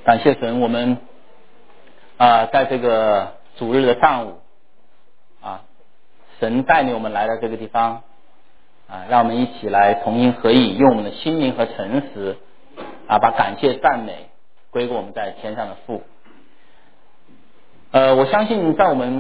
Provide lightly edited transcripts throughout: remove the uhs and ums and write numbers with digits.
感谢神，我们在这个主日的上午神带领我们来到这个地方让我们一起来同心合意，用我们的心灵和诚实把感谢赞美归给我们在天上的父。我相信在我们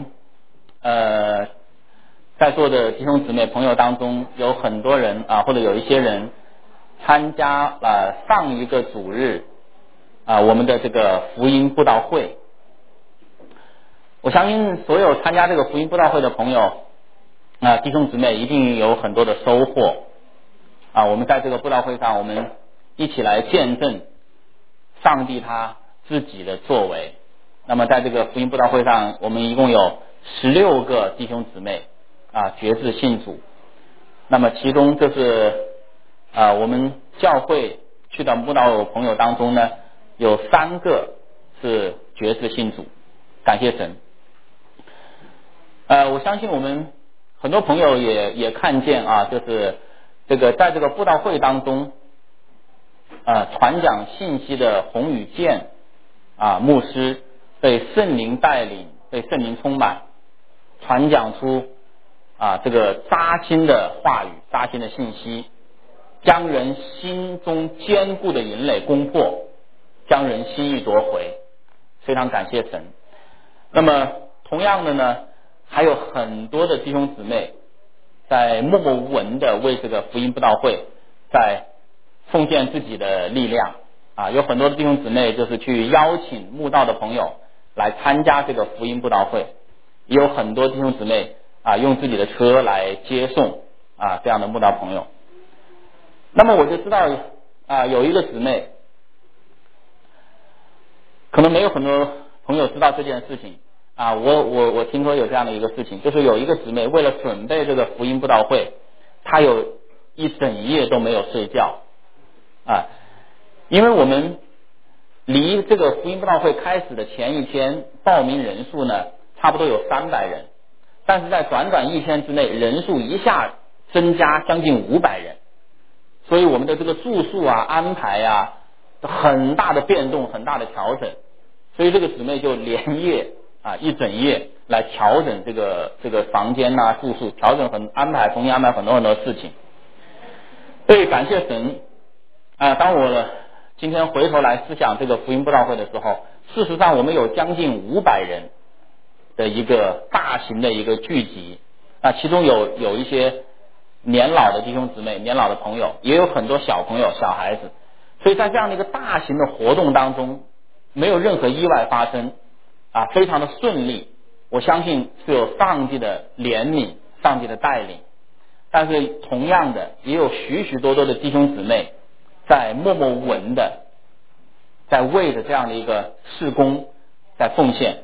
在座的弟兄姊妹朋友当中，有很多人或者有一些人参加上一个主日我们的这个福音布道会。我相信所有参加这个福音布道会的朋友弟兄姊妹一定有很多的收获我们在这个布道会上，我们一起来见证上帝他自己的作为。那么在这个福音布道会上，我们一共有16个弟兄姊妹决志信主。那么其中这是我们教会去的布道朋友当中呢，有3个是决志信主，感谢神。我相信我们很多朋友也看见就是这个在这个布道会当中传讲信息的洪宇健牧师被圣灵带领，被圣灵充满，传讲出这个扎心的话语，扎心的信息，将人心中坚固的营垒攻破，将人心意夺回，非常感谢神。那么同样的呢，还有很多的弟兄姊妹在默默无闻的为这个福音布道会在奉献自己的力量有很多的弟兄姊妹就是去邀请慕道的朋友来参加这个福音布道会，也有很多弟兄姊妹用自己的车来接送这样的慕道朋友。那么我就知道有一个姊妹，可能没有很多朋友知道这件事情我听说有这样的一个事情，就是有一个姊妹为了准备这个福音布道会，她有一整夜都没有睡觉因为我们离这个福音布道会开始的前一天，报名人数呢差不多有300人，但是在短短1天之内，人数一下增加将近500人，所以我们的这个住宿安排很大的变动，很大的调整，所以这个姊妹就连夜一整夜来调整这个房间住宿，调整重新安排很多很多事情。所以感谢神当我今天回头来思想这个福音布道会的时候，事实上我们有将近500人的一个大型的一个聚集其中有一些年老的弟兄姊妹，年老的朋友，也有很多小朋友小孩子，所以在这样的一个大型的活动当中，没有任何意外发生非常的顺利。我相信是有上帝的怜悯，上帝的带领，但是同样的也有许许多多的弟兄姊妹在默默无闻的在为着这样的一个事工在奉献。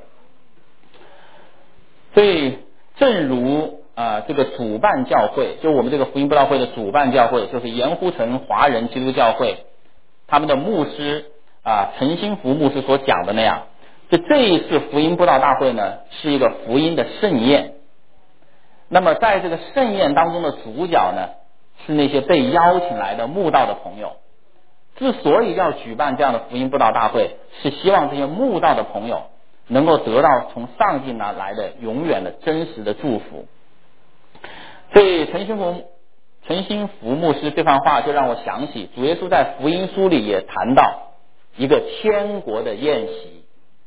所以正如这个主办教会，就我们这个福音布道会的主办教会，就是盐湖城华人基督教会，他们的牧师陈新福牧师所讲的那样，就这一次福音布道大会呢是一个福音的盛宴。那么在这个盛宴当中的主角呢是那些被邀请来的慕道的朋友。之所以要举办这样的福音布道大会，是希望这些慕道的朋友能够得到从上帝那来的永远的真实的祝福。所以陈新福牧师这番话就让我想起主耶稣在福音书里也谈到一个天国的宴席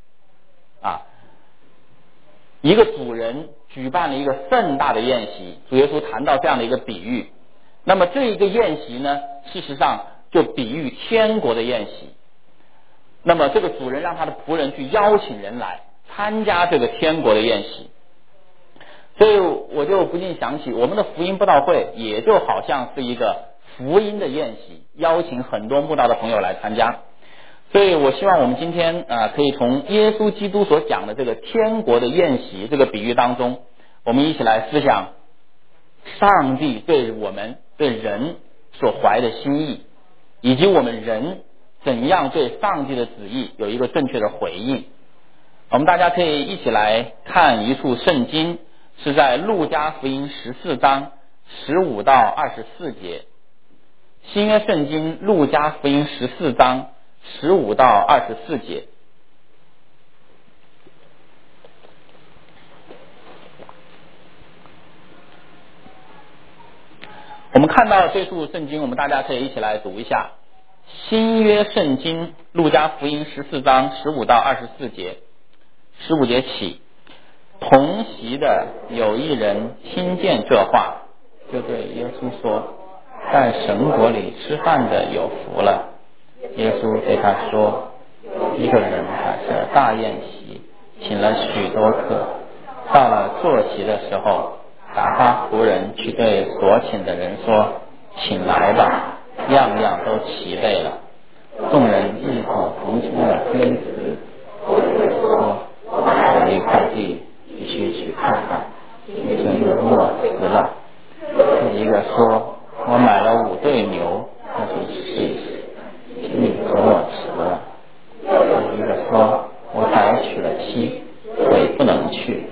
一个主人举办了一个盛大的宴席，主耶稣谈到这样的一个比喻。那么这一个宴席呢，事实上就比喻天国的宴席。那么这个主人让他的仆人去邀请人来参加这个天国的宴席。所以我就不禁想起我们的福音布道会也就好像是一个福音的宴席，邀请很多慕道的朋友来参加。所以我希望我们今天可以从耶稣基督所讲的这个天国的宴席这个比喻当中，我们一起来思想上帝对我们对人所怀的心意，以及我们人怎样对上帝的旨意有一个正确的回应。我们大家可以一起来看一处圣经，是在路加福音14章15到24节。新约圣经路加福音14章 15到24节。我们看到这处圣经，我们大家可以一起来读一下新约圣经路加福音14章15到24节。15节起，同席的有一人听见这话，就对耶稣说，在神国里吃饭的有福了。耶稣对他说，一个人摆设大宴席，请了许多客，到了坐席的时候，打发仆人去对所请的人说，请来吧，样样都齐备了。众人异口同声的推辞，说，有一块地，必须去看看，先生若死了。一个说，我买了5对牛，那就试一试，请你给我吃了。一个说，我才娶了妻，所以不能去。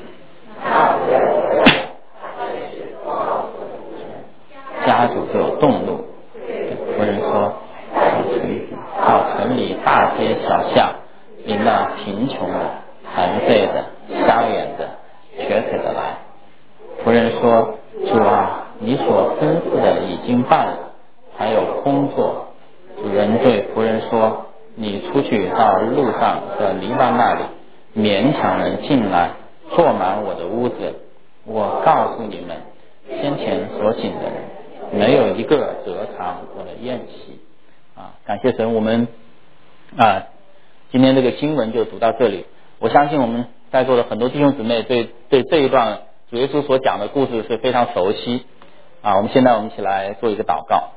家主就动怒，对仆人说，到城里大街小巷，领那贫穷的、残废的、瞎眼的、瘸腿的来。仆人说，主啊，你所吩咐的已经办了，还有工作。主人对仆人说，你出去到路上的篱笆那里，勉强人进来，坐满我的屋子。我告诉你们，先前所请的人，没有一个得偿我的宴席。感谢神，我们今天这个经文就读到这里。我相信我们在座的很多弟兄姊妹对这一段主耶稣所讲的故事是非常熟悉。我们现在一起来做一个祷告。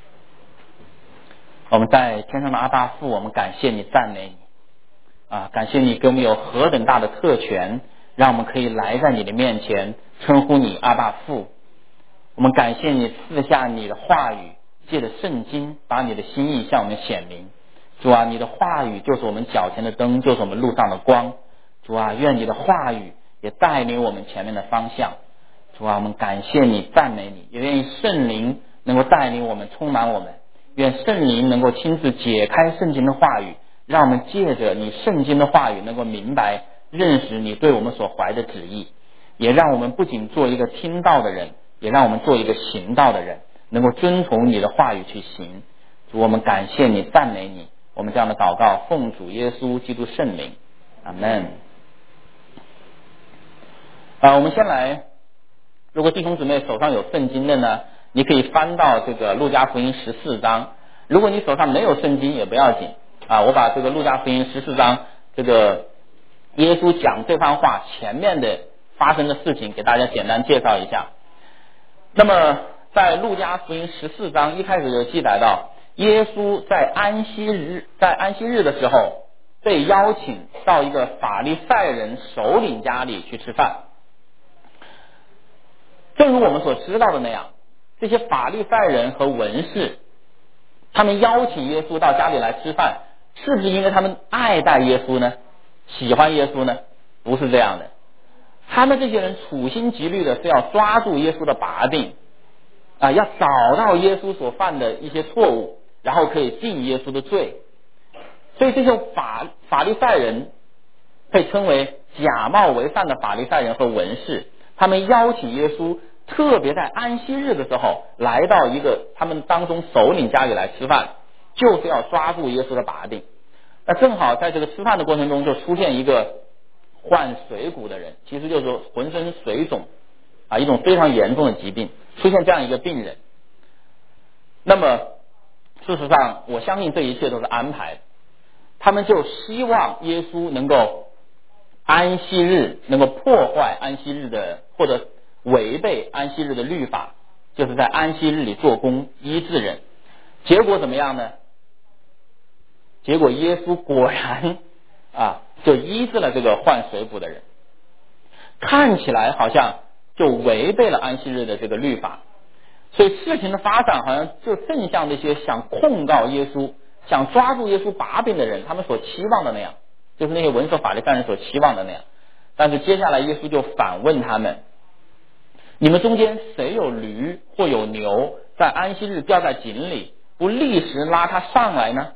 我们在天上的阿爸父，我们感谢你，赞美你。感谢你给我们有何等大的特权，让我们可以来在你的面前称呼你阿爸父。我们感谢你赐下你的话语，借着圣经把你的心意向我们显明。主啊，你的话语就是我们脚前的灯，就是我们路上的光。主啊，愿你的话语也带领我们前面的方向。主啊，我们感谢你，赞美你，也愿意圣灵能够带领我们，充满我们。愿圣灵能够亲自解开圣经的话语，让我们借着你圣经的话语能够明白认识你对我们所怀的旨意，也让我们不仅做一个听到的人，也让我们做一个行道的人，能够遵从你的话语去行。主，我们感谢你，赞美你。我们这样的祷告奉主耶稣基督圣名，阿们。我们先来，如果弟兄姊妹手上有圣经的呢，你可以翻到这个路加福音14章。如果你手上没有圣经也不要紧我把这个路加福音14章这个耶稣讲这番话前面的发生的事情给大家简单介绍一下。那么在路加福音14章一开始就记载到，耶稣在安息日的时候被邀请到一个法利赛人首领家里去吃饭。正如我们所知道的那样，这些法利赛人和文士，他们邀请耶稣到家里来吃饭，是不是因为他们爱戴耶稣呢？喜欢耶稣呢？不是这样的。他们这些人处心积虑的是要抓住耶稣的把柄要找到耶稣所犯的一些错误，然后可以定耶稣的罪。所以这些法利赛人被称为假冒为善的法利赛人和文士，他们邀请耶稣特别在安息日的时候来到一个他们当中首领家里来吃饭，就是要抓住耶稣的把柄。那正好在这个吃饭的过程中就出现一个患水谷的人，其实就是说浑身水肿一种非常严重的疾病，出现这样一个病人。那么事实上我相信这一切都是安排的，他们就希望耶稣能够安息日能够破坏安息日的或者违背安息日的律法，就是在安息日里做工医治人。结果怎么样呢？结果耶稣果然就医治了这个患水谷的人，看起来好像就违背了安息日的这个律法。所以事情的发展好像就正像那些想控告耶稣想抓住耶稣把柄的人他们所期望的那样，就是那些文士法利赛人所期望的那样。但是接下来耶稣就反问他们，你们中间谁有驴或有牛在安息日掉在井里，不立时拉它上来呢？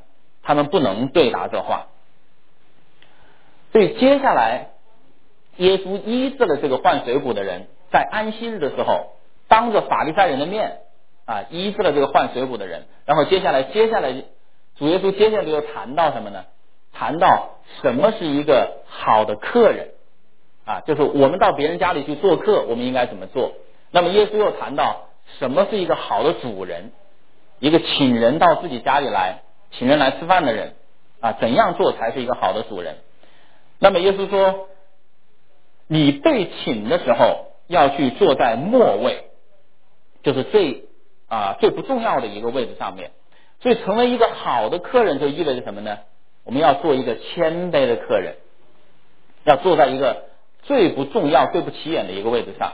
他们不能对答这话。所以接下来耶稣医治了这个患水谷的人，在安息日的时候当着法利赛人的面医治了这个患水谷的人。然后接下来主耶稣接下来又谈到什么呢？谈到什么是一个好的客人就是我们到别人家里去做客，我们应该怎么做。那么耶稣又谈到什么是一个好的主人，一个请人到自己家里来，请人来吃饭的人怎样做才是一个好的主人。那么耶稣说，你被请的时候要去坐在末位，就是最不重要的一个位置上面。所以成为一个好的客人就意味着什么呢？我们要做一个谦卑的客人，要坐在一个最不重要最不起眼的一个位置上。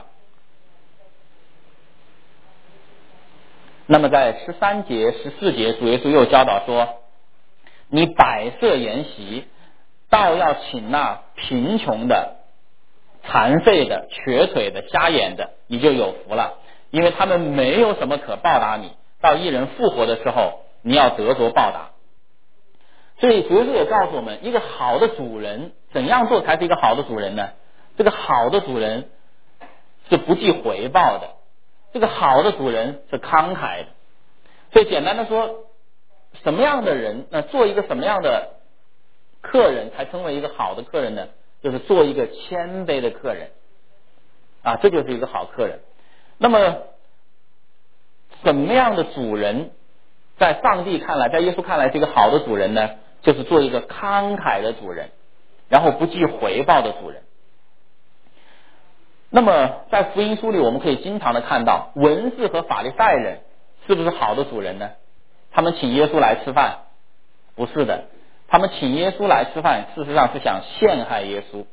那么在13节14节主耶稣又教导说，你摆设筵席，倒要请那贫穷的、残废的、瘸腿的、瞎眼的，你就有福了，因为他们没有什么可报答你，到一人复活的时候你要得着报答。所以主耶稣也告诉我们，一个好的主人怎样做才是一个好的主人呢？这个好的主人是不计回报的，这个好的主人是慷慨的。所以简单的说，什么样的人做一个什么样的客人才称为一个好的客人呢？就是做一个谦卑的客人这就是一个好客人。那么什么样的主人在上帝看来，在耶稣看来是一个好的主人呢？就是做一个慷慨的主人，然后不计回报的主人。那么在福音书里我们可以经常的看到，文士和法利赛人是不是好的主人呢？他们请耶稣来吃饭？不是的，他们请耶稣来吃饭事实上是想陷害耶稣。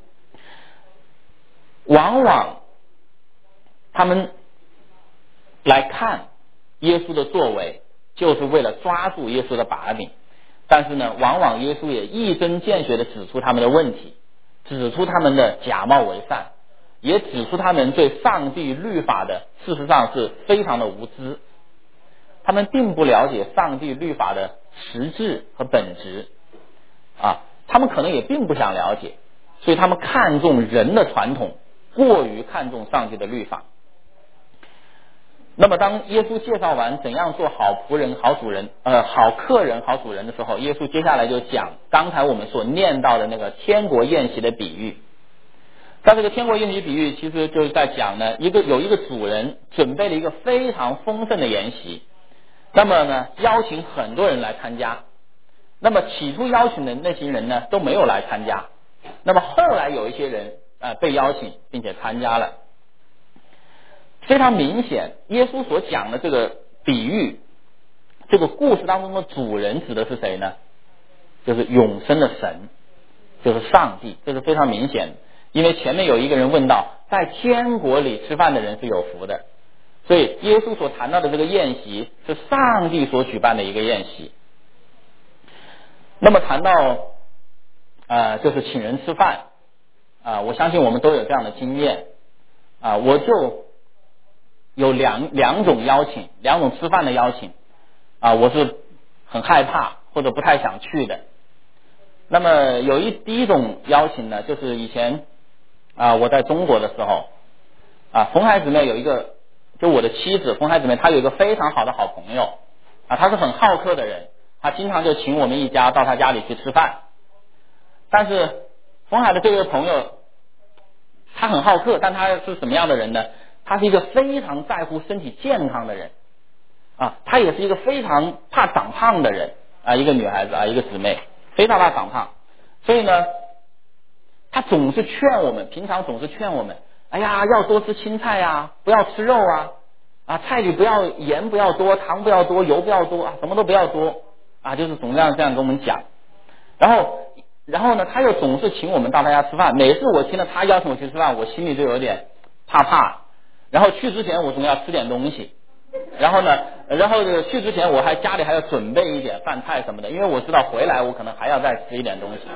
往往他们来看耶稣的作为就是为了抓住耶稣的把柄，但是呢，往往耶稣也一针见血地指出他们的问题，指出他们的假冒为善，也指出他们对上帝律法的事实上是非常的无知，他们并不了解上帝律法的实质和本质他们可能也并不想了解，所以他们看重人的传统，过于看重上帝的律法。那么当耶稣介绍完怎样做好仆人、好主人、好客人、好主人的时候，耶稣接下来就讲刚才我们所念到的那个天国宴席的比喻。在这个天国宴席比喻其实就是在讲呢，有一个主人准备了一个非常丰盛的宴席，那么呢邀请很多人来参加。那么起初邀请的那些人呢都没有来参加，那么后来有一些人被邀请并且参加了。非常明显，耶稣所讲的这个比喻，这个故事当中的主人指的是谁呢？就是永生的神，就是上帝，这是非常明显的。因为前面有一个人问到，在天国里吃饭的人是有福的，所以耶稣所谈到的这个宴席是上帝所举办的一个宴席。那么谈到就是请人吃饭我相信我们都有这样的经验我就有两种邀请，两种吃饭的邀请我是很害怕或者不太想去的。那么第一种邀请呢，就是以前我在中国的时候冯海姊妹有一个，就我的妻子冯海姊妹，她有一个非常好的好朋友她是很好客的人，她经常就请我们一家到她家里去吃饭。但是冯海的这位朋友他很好客，但他是什么样的人呢？他是一个非常在乎身体健康的人他也是一个非常怕长胖的人一个女孩子一个姊妹非常怕长胖，所以呢他总是劝我们，平常总是劝我们，哎呀要多吃青菜不要吃肉菜里不要盐不要多，糖不要多，油不要多什么都不要多就是总这样跟我们讲。然后呢他又总是请我们到他家吃饭，每次我听到他邀请我去吃饭，我心里就有点怕，然后去之前我总要吃点东西，然后去之前我家里还要准备一点饭菜什么的，因为我知道回来我可能还要再吃一点东西。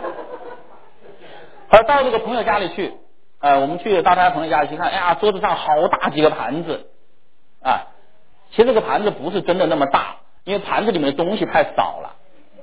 而到这个朋友家里去我们到他朋友家里去看，桌子上好大几个盘子其实这个盘子不是真的那么大，因为盘子里面的东西太少了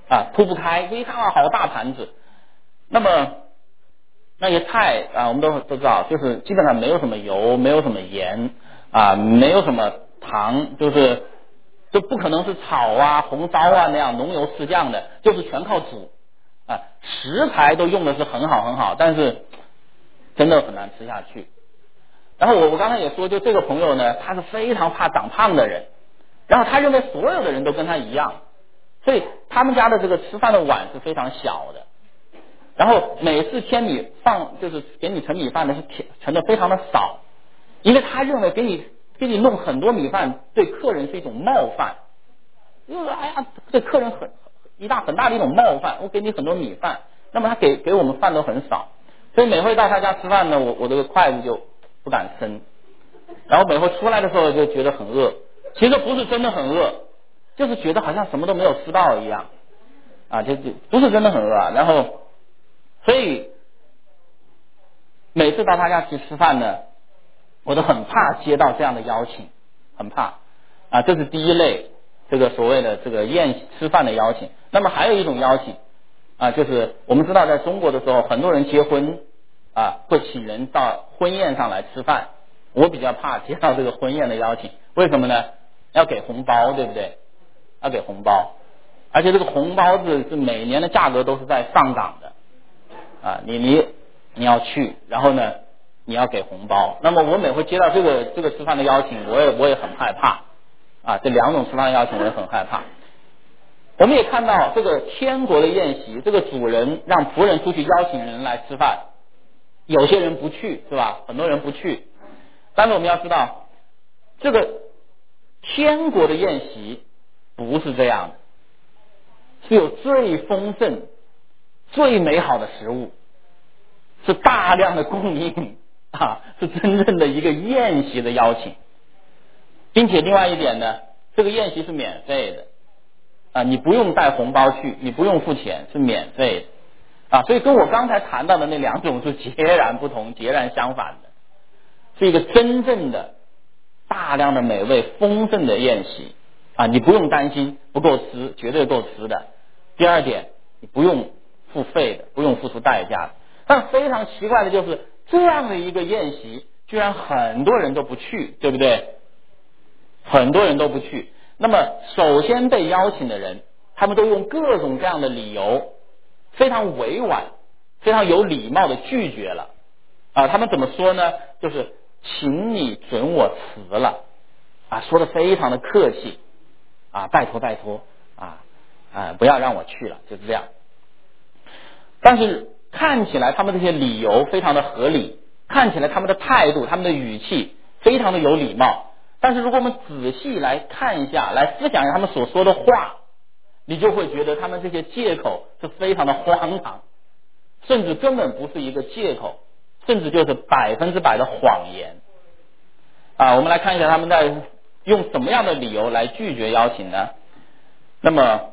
铺不开，一看好大盘子。那么那些菜我们都知道，就是基本上没有什么油，没有什么盐没有什么糖，就不可能是炒红烧那样浓油赤酱的，就是全靠煮食材都用的是很好很好，但是真的很难吃下去。然后我刚才也说，就这个朋友呢，他是非常怕长胖的人，然后他认为所有的人都跟他一样，所以他们家的这个吃饭的碗是非常小的，然后每次添米饭就是给你盛米饭的是盛的非常的少，因为他认为给你弄很多米饭对客人是一种冒犯，就是对客人很大的一种冒犯，我给你很多米饭，那么他给我们饭都很少，所以每回到他家吃饭呢，我这个筷子就不敢伸，然后每回出来的时候就觉得很饿，其实不是真的很饿，就是觉得好像什么都没有吃到一样就不是真的很饿然后所以每次到他家去吃饭呢，我都很怕接到这样的邀请，很怕这是第一类这个所谓的这个吃饭的邀请。那么还有一种邀请就是我们知道在中国的时候，很多人结婚会请人到婚宴上来吃饭，我比较怕接到这个婚宴的邀请，为什么呢？要给红包，对不对？要给红包，而且这个红包是每年的价格都是在上涨的你要去，然后呢你要给红包。那么我每回接到这个吃饭的邀请，我也很害怕这两种吃饭的邀请我也很害怕。我们也看到这个天国的宴席，这个主人让仆人出去邀请人来吃饭，有些人不去，是吧？很多人不去。但是我们要知道，这个天国的宴席不是这样的，是有最丰盛最美好的食物，是大量的供应是真正的一个宴席的邀请。并且另外一点呢，这个宴席是免费的你不用带红包去，你不用付钱，是免费的所以跟我刚才谈到的那两种是截然不同，截然相反的，是一个真正的大量的美味丰盛的宴席你不用担心不够吃，绝对够吃的。第二点，你不用付费的，不用付出代价的。但非常奇怪的就是这样的一个宴席居然很多人都不去，对不对？很多人都不去。那么首先被邀请的人，他们都用各种各样的理由非常委婉非常有礼貌的拒绝了他们怎么说呢？就是请你准我辞了说的非常的客气拜托不要让我去了，就是这样。但是看起来他们这些理由非常的合理，看起来他们的态度他们的语气非常的有礼貌，但是如果我们仔细来看一下，来思想一下他们所说的话，你就会觉得他们这些借口是非常的荒唐，甚至根本不是一个借口，甚至就是100%的谎言我们来看一下他们在用什么样的理由来拒绝邀请呢？那么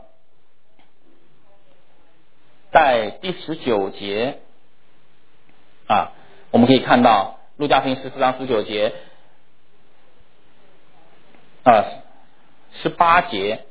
在第19节我们可以看到路加福音14章19节18节，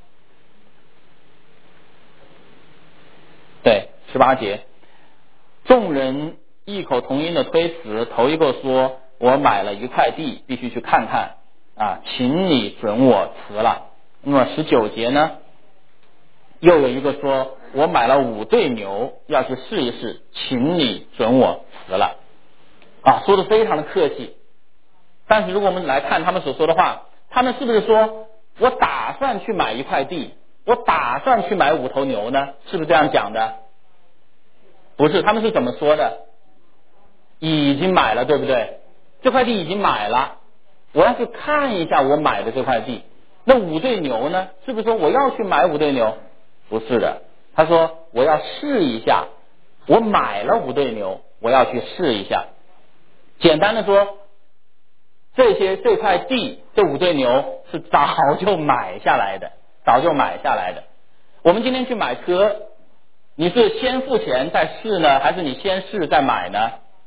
对，18节，众人异口同音的推辞，头一个说我买了一块地必须去看看请你准我辞了。那么19节呢，又有一个说我买了5对牛要去试一试，请你准我辞了说的非常的客气。但是如果我们来看他们所说的话，他们是不是说我打算去买一块地，我打算去买5头牛呢？是不是这样讲的？不是，他们是怎么说的？已经买了，对不对？这块地已经买了，我要去看一下我买的这块地。那5对牛呢？是不是说我要去买5对牛？不是的，他说我要试一下，我买了5对牛，我要去试一下。简单的说，这块地这5对牛是早就买下来的，早就买下来的。我们今天去买车，你是先付钱再试呢，还是你先试再买呢？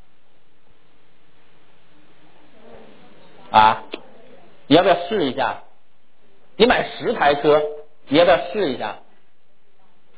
你要不要试一下？你买10台车，你要不要试一下？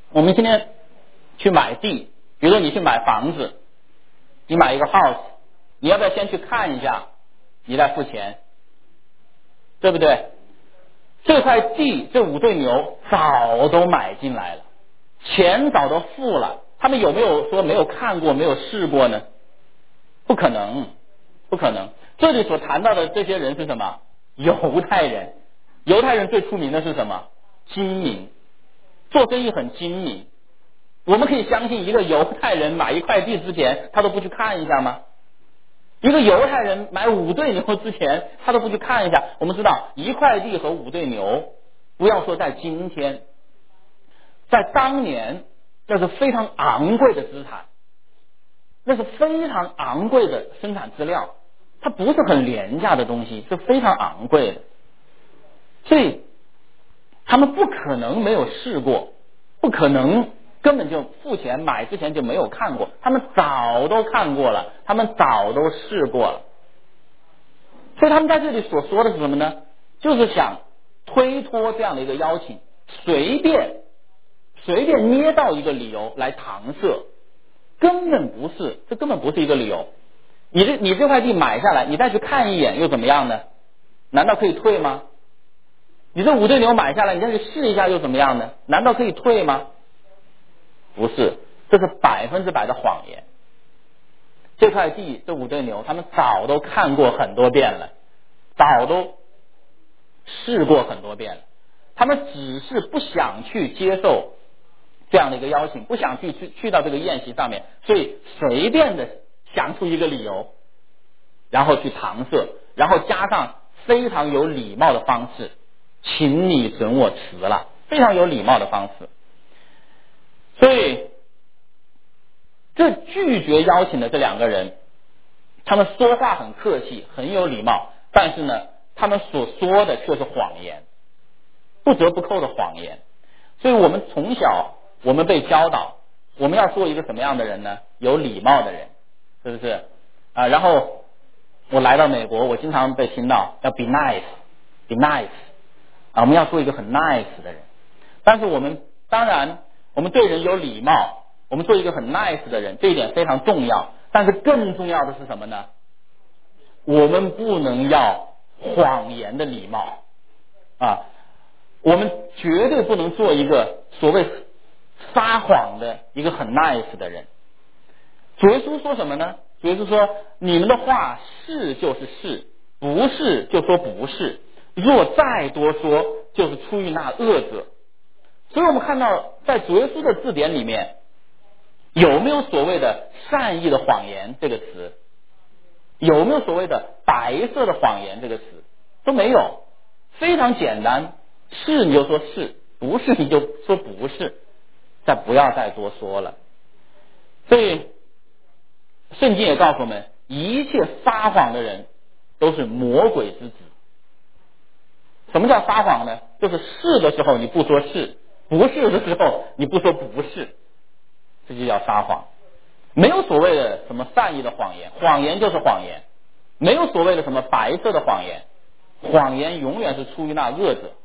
我们今天去买地，比如说你去买房子，你买一个 house， 你要不要先去看一下，你再付钱，对不对？这块地这5对牛早都买进来了，钱早都付了，他们有没有说没有看过没有试过呢？不可能，不可能。这里所谈到的这些人是什么？犹太人。犹太人最出名的是什么？精明，做生意很精明。我们可以相信一个犹太人买一块地之前他都不去看一下吗？一个犹太人买5对牛之前他都不去看一下。我们知道一块地和5对牛，不要说在今天，在当年这是非常昂贵的资产，那是非常昂贵的生产资料，它不是很廉价的东西，是非常昂贵的。所以他们不可能没有试过，不可能根本就付钱买之前就没有看过，他们早都看过了，他们早都试过了。所以他们在这里所说的是什么呢？就是想推脱这样的一个邀请，随便捏到一个理由来搪塞，这根本不是一个理由。你这块地买下来，你再去看一眼又怎么样呢？难道可以退吗？你这5对牛买下来，你再去试一下又怎么样呢？难道可以退吗？不是，这是100%的谎言。这块地这5对牛他们早都看过很多遍了，早都试过很多遍了，他们只是不想去接受这样的一个邀请，不想去到这个宴席上面，所以随便的想出一个理由，然后去搪塞，然后加上非常有礼貌的方式，请你准我辞了，非常有礼貌的方式。所以这拒绝邀请的这2个人，他们说话很客气，很有礼貌，但是呢，他们所说的却是谎言，不折不扣的谎言。所以我们从小我们被教导，我们要做一个什么样的人呢？有礼貌的人，是不是啊？然后我来到美国，我经常被听到要 be nice，be nice 啊，我们要做一个很 nice 的人。但是当然我们对人有礼貌，我们做一个很 nice 的人，这一点非常重要。但是更重要的是什么呢？我们不能要谎言的礼貌啊，我们绝对不能做一个所谓撒谎的一个很 nice 的人。主耶稣说什么呢？主耶稣说，你们的话是就是是，不是就说不是，若再多说，就是出于那恶者。所以我们看到在主耶稣的字典里面，有没有所谓的善意的谎言这个词？有没有所谓的白色的谎言这个词？都没有，非常简单，是你就说是，不是你就说不是，不要再多说了。所以圣经也告诉我们，一切撒谎的人都是魔鬼之子。什么叫撒谎呢？就是是的时候你不说是，不是的时候你不说不是，这就叫撒谎。没有所谓的什么善意的谎言，谎言就是谎言，没有所谓的什么白色的谎言，谎言永远是出于那恶者。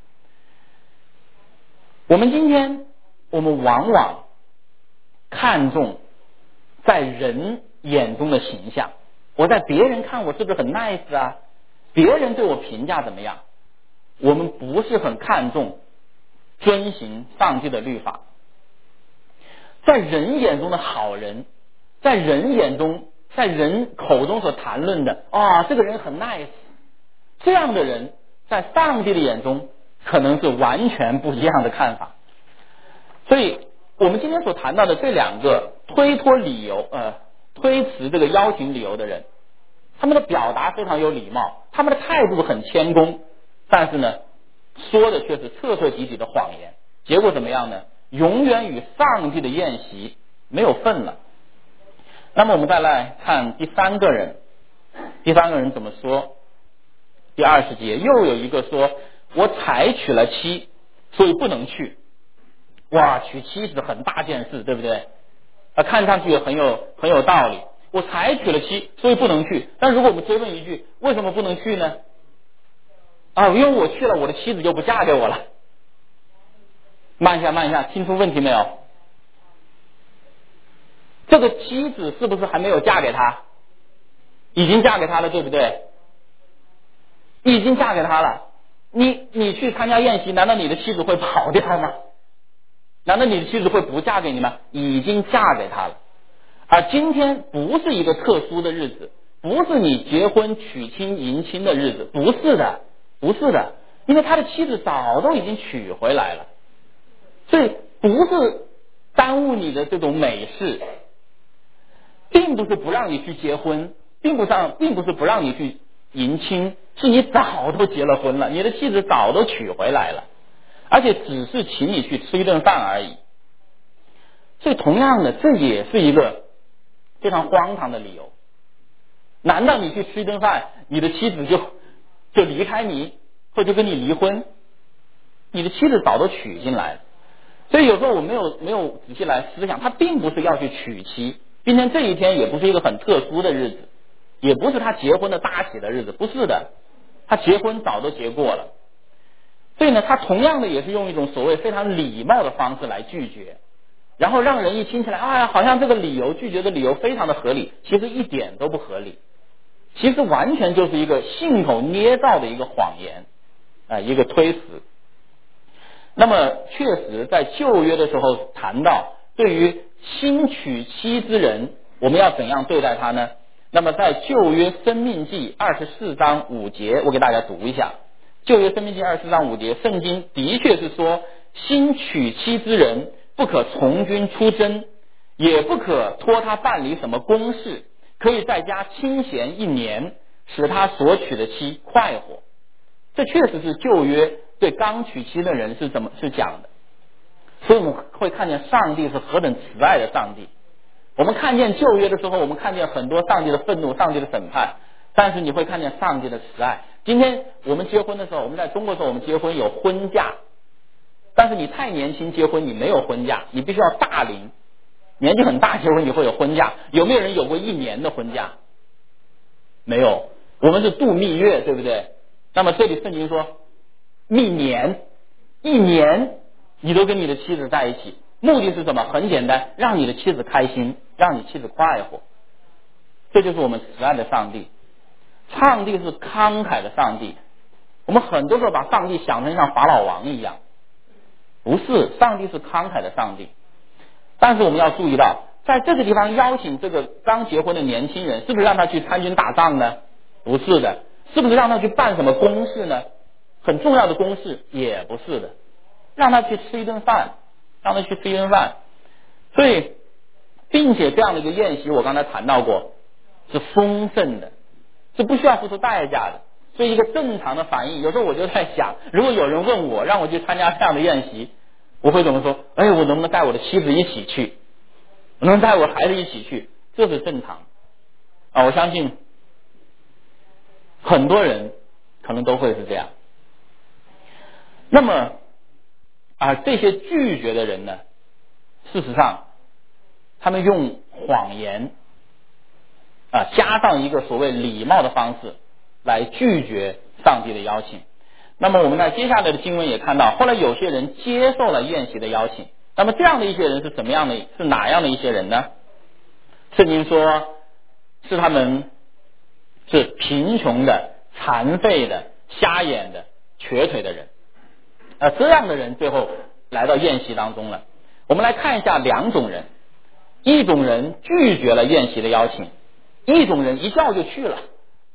我们今天往往看重在人眼中的形象，我在别人看我是不是很 nice 啊？别人对我评价怎么样？我们不是很看重遵行上帝的律法。在人眼中的好人，在人眼中，在人口中所谈论的这个人很 nice， 这样的人在上帝的眼中可能是完全不一样的看法。所以我们今天所谈到的这2个推辞这个邀请理由的人，他们的表达非常有礼貌，他们的态度很谦恭，但是呢，说的却是彻彻底底的谎言。结果怎么样呢？永远与上帝的宴席没有份了。那么我们再来看第3个人，第3个人怎么说？第20节又有一个说，我采取了妻，所以不能去。哇，娶妻是很大件事，对不对？看上去也很有道理。我采取了妻，所以不能去。但如果我们追问一句，为什么不能去呢？因为我去了，我的妻子就不嫁给我了。 慢一下，听出问题没有？这个妻子是不是还没有嫁给他？已经嫁给他了，对不对？已经嫁给他了。你去参加宴席，难道你的妻子会跑掉吗？难道你的妻子会不嫁给你吗？已经嫁给他了。而今天不是一个特殊的日子，不是你结婚娶亲迎亲的日子，不是的，因为他的妻子早都已经娶回来了，所以不是耽误你的这种美事，并不是不让你去结婚，并不是不让你去迎亲，是你早都结了婚了，你的妻子早都娶回来了，而且只是请你去吃一顿饭而已。所以同样的，这也是一个非常荒唐的理由。难道你去吃一顿饭，你的妻子就离开你，或者跟你离婚？你的妻子早都娶进来了。所以有时候我没有仔细来思想，他并不是要去娶妻。今天这一天也不是一个很特殊的日子，也不是他结婚的大喜的日子，不是的，他结婚早都结过了。所以呢，他同样的也是用一种所谓非常礼貌的方式来拒绝，然后让人一听起来，哎呀，好像这个拒绝的理由非常的合理，其实一点都不合理，其实完全就是一个信口捏造的一个谎言，一个推辞。那么确实在旧约的时候谈到，对于新娶妻之人，我们要怎样对待他呢？那么在旧约申命记24章5节，我给大家读一下。旧约申命记24章5节，圣经的确是说，新娶妻之人不可从军出征，也不可托他办理什么公事，可以在家清闲1年，使他所娶的妻快活。这确实是旧约对刚娶妻的人是讲的。所以我们会看见上帝是何等慈爱的上帝。我们看见旧约的时候，我们看见很多上帝的愤怒，上帝的审判，但是你会看见上帝的慈爱。今天我们结婚的时候，我们在中国的时候，我们结婚有婚假，但是你太年轻结婚，你没有婚假，你必须要大龄，年纪很大结婚你会有婚假。有没有人有过1年的婚假？没有，我们是度蜜月，对不对？那么这里圣经说蜜年，1年你都跟你的妻子在一起，目的是什么？很简单，让你的妻子开心，让你妻子快活。这就是我们慈爱的上帝。上帝是慷慨的上帝。我们很多时候把上帝想成像法老王一样，不是，上帝是慷慨的上帝。但是我们要注意到，在这个地方邀请这个刚结婚的年轻人，是不是让他去参军打仗呢？不是的。是不是让他去办什么公事呢？很重要的公事也不是的，让他去吃一顿饭，所以并且这样的一个宴席我刚才谈到过，是丰盛的，是不需要付出代价的。所以一个正常的反应，有时候我就在想，如果有人问我让我去参加这样的宴席，我会怎么说？我能不能带我的妻子一起去？我能带我孩子一起去？这是正常我相信很多人可能都会是这样。那么这些拒绝的人呢，事实上他们用谎言加上一个所谓礼貌的方式来拒绝上帝的邀请。那么我们在接下来的经文也看到，后来有些人接受了宴席的邀请。那么这样的一些人是什么样的？是哪样的一些人呢？圣经说是他们是贫穷的、残废的、瞎眼的、瘸腿的人。这样的人最后来到宴席当中了。我们来看一下2种人，一种人拒绝了宴席的邀请，一种人一叫就去了。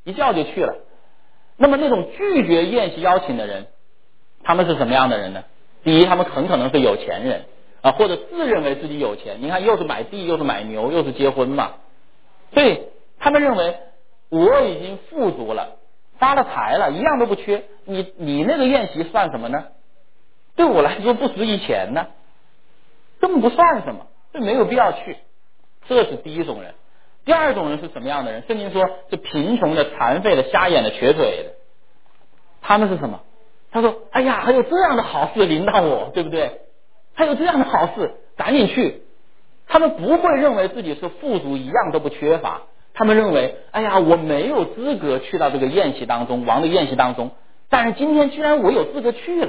那么那种拒绝宴席邀请的人，他们是什么样的人呢？第一，他们很可能是有钱人或者自认为自己有钱。你看，又是买地，又是买牛，又是结婚嘛，所以他们认为我已经富足了，发了财了，一样都不缺，你那个宴席算什么呢？对我来说不值一钱呢，根本不算什么，所以没有必要去。这是第一种人。第二种人是什么样的人？圣经说是贫穷的、残废的、瞎眼的、瘸腿的。他们是什么？他说哎呀，还有这样的好事临到我，对不对？还有这样的好事，赶紧去。他们不会认为自己是富足，一样都不缺乏。他们认为哎呀，我没有资格去到这个宴席当中，王的宴席当中，但是今天居然我有资格去了，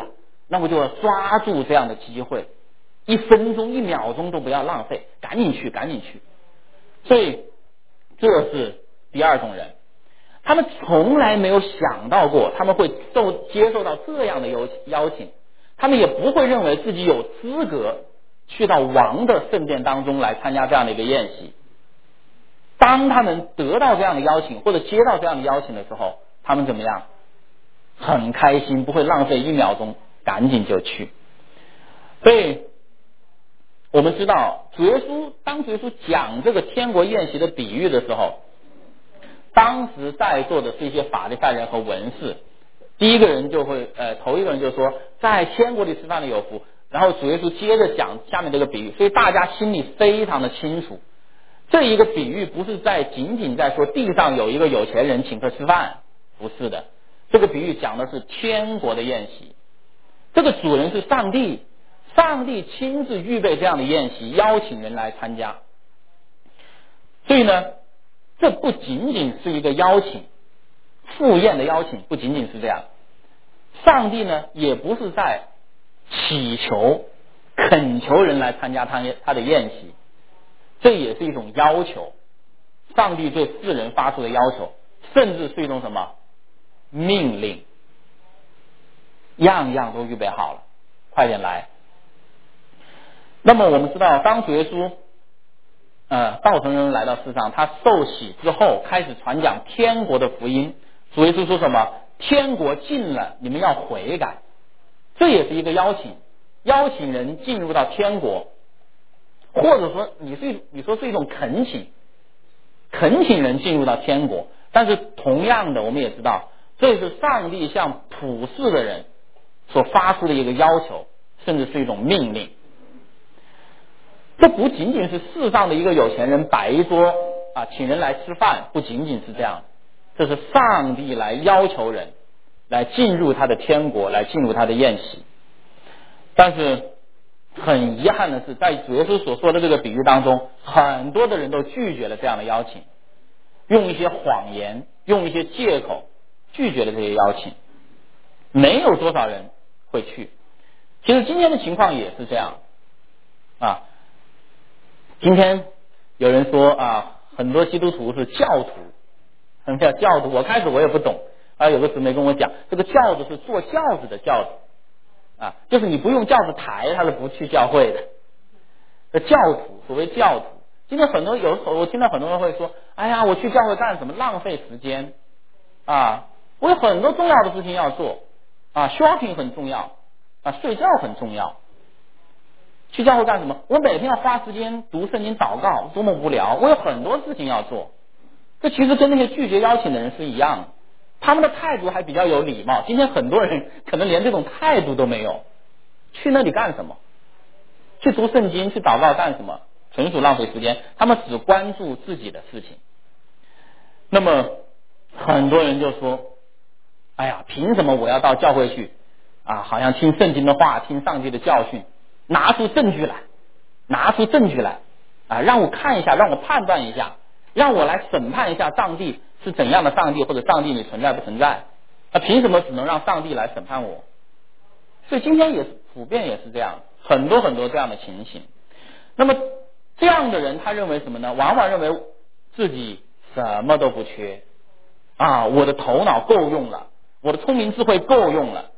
那我就要抓住这样的机会，1分钟1秒钟都不要浪费，赶紧去。所以这是第二种人，他们从来没有想到过他们会接受到这样的邀请，他们也不会认为自己有资格去到王的圣殿当中来参加这样的一个宴席。当他们得到这样的邀请或者接到这样的邀请的时候，他们怎么样？很开心，不会浪费1秒钟，赶紧就去。所以我们知道当主耶稣讲这个天国宴席的比喻的时候，当时在座的是一些法利赛人和文士，头一个人就说在天国里吃饭的有福，然后主耶稣接着讲下面这个比喻，所以大家心里非常的清楚，这一个比喻不是仅仅在说地上有一个有钱人请客吃饭，不是的，这个比喻讲的是天国的宴席，这个主人是上帝亲自预备这样的宴席，邀请人来参加。所以呢，这不仅仅是一个邀请，赴宴的邀请不仅仅是这样，上帝呢也不是在恳求人来参加他的宴席，这也是一种要求，上帝对世人发出的要求，甚至是一种什么命令，样样都预备好了，快点来。那么我们知道，当主耶稣道成人来到世上，他受洗之后开始传讲天国的福音，主耶稣说什么？天国近了，你们要悔改。这也是一个邀请人进入到天国，或者说你说是一种恳请人进入到天国。但是同样的，我们也知道，这是上帝向普世的人所发出的一个要求，甚至是一种命令。这不仅仅是世上的一个有钱人摆一桌请人来吃饭，不仅仅是这样，这是上帝来要求人来进入他的天国，来进入他的宴席。但是很遗憾的是，在主耶稣所说的这个比喻当中，很多的人都拒绝了这样的邀请，用一些谎言，用一些借口拒绝了这些邀请，没有多少人会去。其实今天的情况也是这样今天有人说很多基督徒是教徒，什么叫教徒？我开始我也不懂有个姊妹跟我讲，这个教子是坐轿子的轿子就是你不用轿子抬，他是不去教会的。教徒，所谓教徒，今天有时候我听到很多人会说，哎呀，我去教会干什么？浪费时间我有很多重要的事情要做shopping 很重要睡觉很重要。去教会干什么？我每天要花时间读圣经祷告，多么无聊，我有很多事情要做。这其实跟那些拒绝邀请的人是一样的，他们的态度还比较有礼貌。今天很多人可能连这种态度都没有，去那里干什么？去读圣经去祷告干什么？纯属浪费时间，他们只关注自己的事情。那么很多人就说，哎呀，凭什么我要到教会去好像听圣经的话，听上帝的教训，拿出证据来让我看一下，让我判断一下，让我来审判一下上帝是怎样的上帝，或者上帝你存在不存在凭什么只能让上帝来审判我？所以今天也是普遍也是这样，很多这样的情形。那么这样的人他认为什么呢？往往认为自己什么都不缺我的头脑够用了，我的聪明智慧够用了，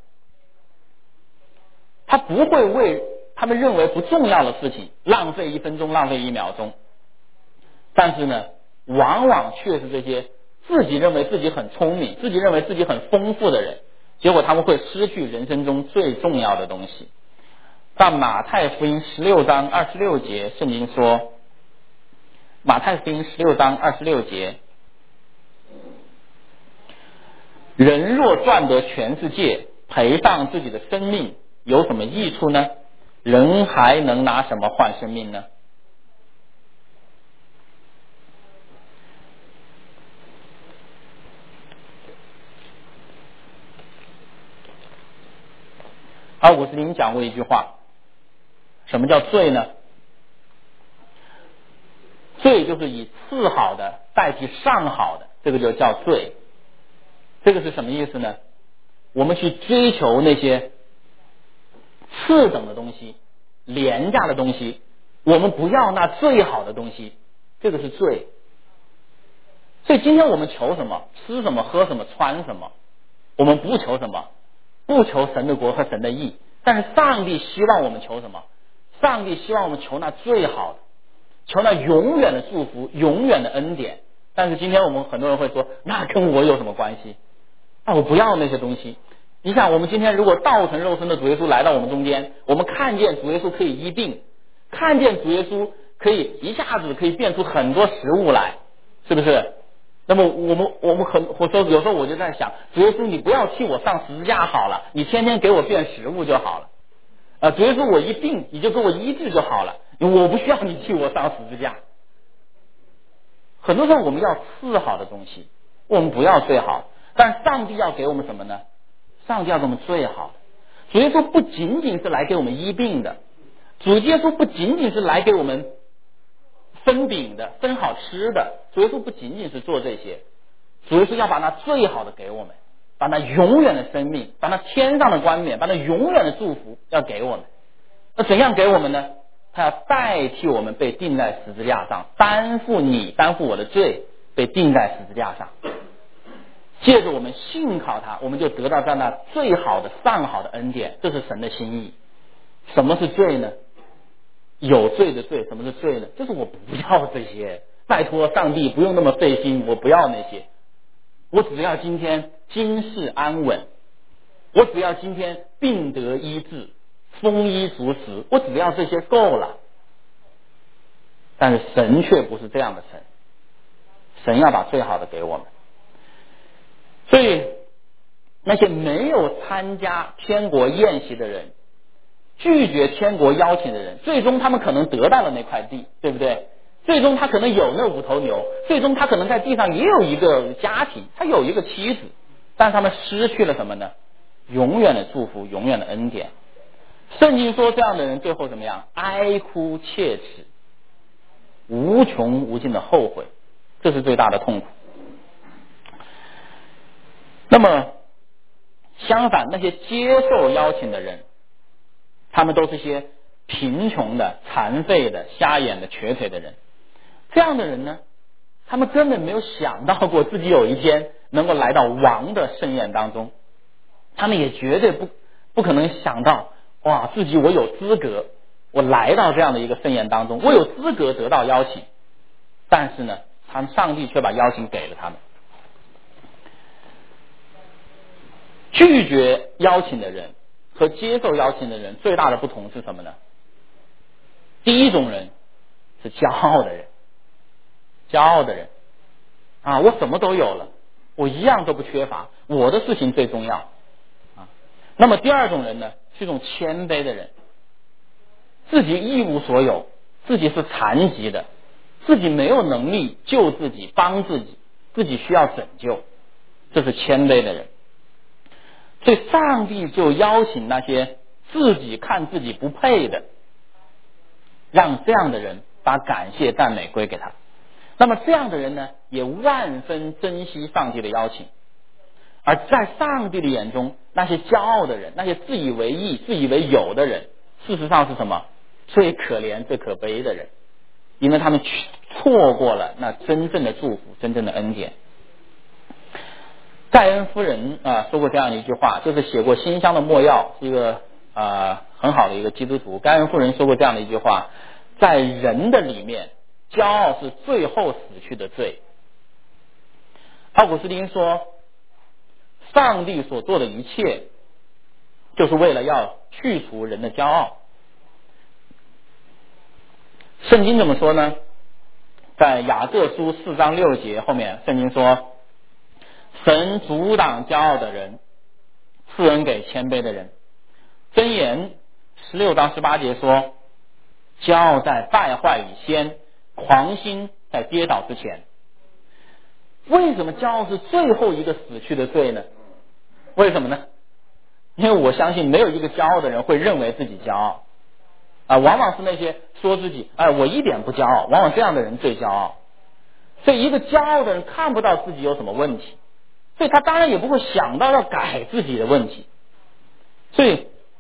他不会为他们认为不重要的事情浪费1分钟，浪费1秒钟。但是呢，往往却是这些自己认为自己很聪明，自己认为自己很丰富的人，结果他们会失去人生中最重要的东西。在马太福音16章26节，圣经说，马太福音16章26节，人若赚得全世界，赔上自己的生命，有什么益处呢？人还能拿什么换生命呢？伍斯林讲过一句话，什么叫罪呢？罪就是以次好的代替上好的，这个就叫罪。这个是什么意思呢？我们去追求那些次等的东西、廉价的东西，我们不要那最好的东西，这个是罪。所以今天我们求什么？吃什么？喝什么？穿什么？我们不求什么？不求神的国和神的义。但是上帝希望我们求什么？上帝希望我们求那最好的，求那永远的祝福，永远的恩典。但是今天我们很多人会说，那跟我有什么关系？我不要那些东西。你想，我们今天如果道成肉身的主耶稣来到我们中间，我们看见主耶稣可以医病，看见主耶稣可以一下子可以变出很多食物来，是不是？那么我说有时候我就在想，主耶稣你不要替我上十字架好了，你天天给我变食物就好了。主耶稣我一病你就给我医治就好了，我不需要你替我上十字架。很多时候我们要次好的东西，我们不要最好，但上帝要给我们什么呢？上帝要给我们最好的。主耶稣不仅仅是来给我们医病的，主耶稣不仅仅是来给我们分饼的、分好吃的，主耶稣不仅仅是做这些，主耶稣要把那最好的给我们，把那永远的生命，把那天上的冠冕，把那永远的祝福要给我们。那怎样给我们呢？他要代替我们被钉在十字架上，担负我的罪，被钉在十字架上。借着我们信靠他，我们就得到这样那最好的上好的恩典，这是神的心意。什么是罪呢？有罪的罪。什么是罪呢？就是我不要这些，拜托上帝不用那么费心，我不要那些，我只要今天今世安稳，我只要今天病得医治，丰衣足食，我只要这些够了。但是神却不是这样的神，神要把最好的给我们。所以那些没有参加天国宴席的人，拒绝天国邀请的人，最终他们可能得到了那块地，对不对？最终他可能有那5头牛，最终他可能在地上也有一个家庭，他有一个妻子，但是他们失去了什么呢？永远的祝福，永远的恩典。圣经说这样的人最后怎么样？哀哭切齿，无穷无尽的后悔，这是最大的痛苦。那么相反，那些接受邀请的人，他们都是些贫穷的、残废的、瞎眼的、瘸腿的人。这样的人呢，他们根本没有想到过自己有一天能够来到王的盛宴当中，他们也绝对不可能想到，哇，自己我有资格，我来到这样的一个盛宴当中，我有资格得到邀请。但是呢，上帝却把邀请给了他们。拒绝邀请的人和接受邀请的人最大的不同是什么呢？第一种人是骄傲的人，我什么都有了，我一样都不缺乏，我的事情最重要那么第二种人呢，是一种谦卑的人，自己一无所有，自己是残疾的，自己没有能力救自己、帮自己，自己需要拯救，这是谦卑的人。所以上帝就邀请那些自己看自己不配的，让这样的人把感谢赞美归给他。那么这样的人呢，也万分珍惜上帝的邀请。而在上帝的眼中，那些骄傲的人，那些自以为义、自以为有的人，事实上是什么？最可怜、最可悲的人，因为他们错过了那真正的祝福、真正的恩典。盖恩夫人说过这样的一句话，就是写过《馨香的没药》，是一个很好的一个基督徒。盖恩夫人说过这样的一句话，在人的里面，骄傲是最后死去的罪。奥古斯丁说，上帝所做的一切就是为了要去除人的骄傲。圣经怎么说呢？在雅各书4章6节后面，圣经说，神阻挡骄傲的人，赐恩给谦卑的人。箴言16章18节说，骄傲在败坏以先，狂心在跌倒之前。为什么骄傲是最后一个死去的罪呢？为什么呢？因为我相信没有一个骄傲的人会认为自己骄傲往往是那些说自己我一点不骄傲，往往这样的人最骄傲。所以一个骄傲的人看不到自己有什么问题，所以他当然也不会想到要改自己的问题。所以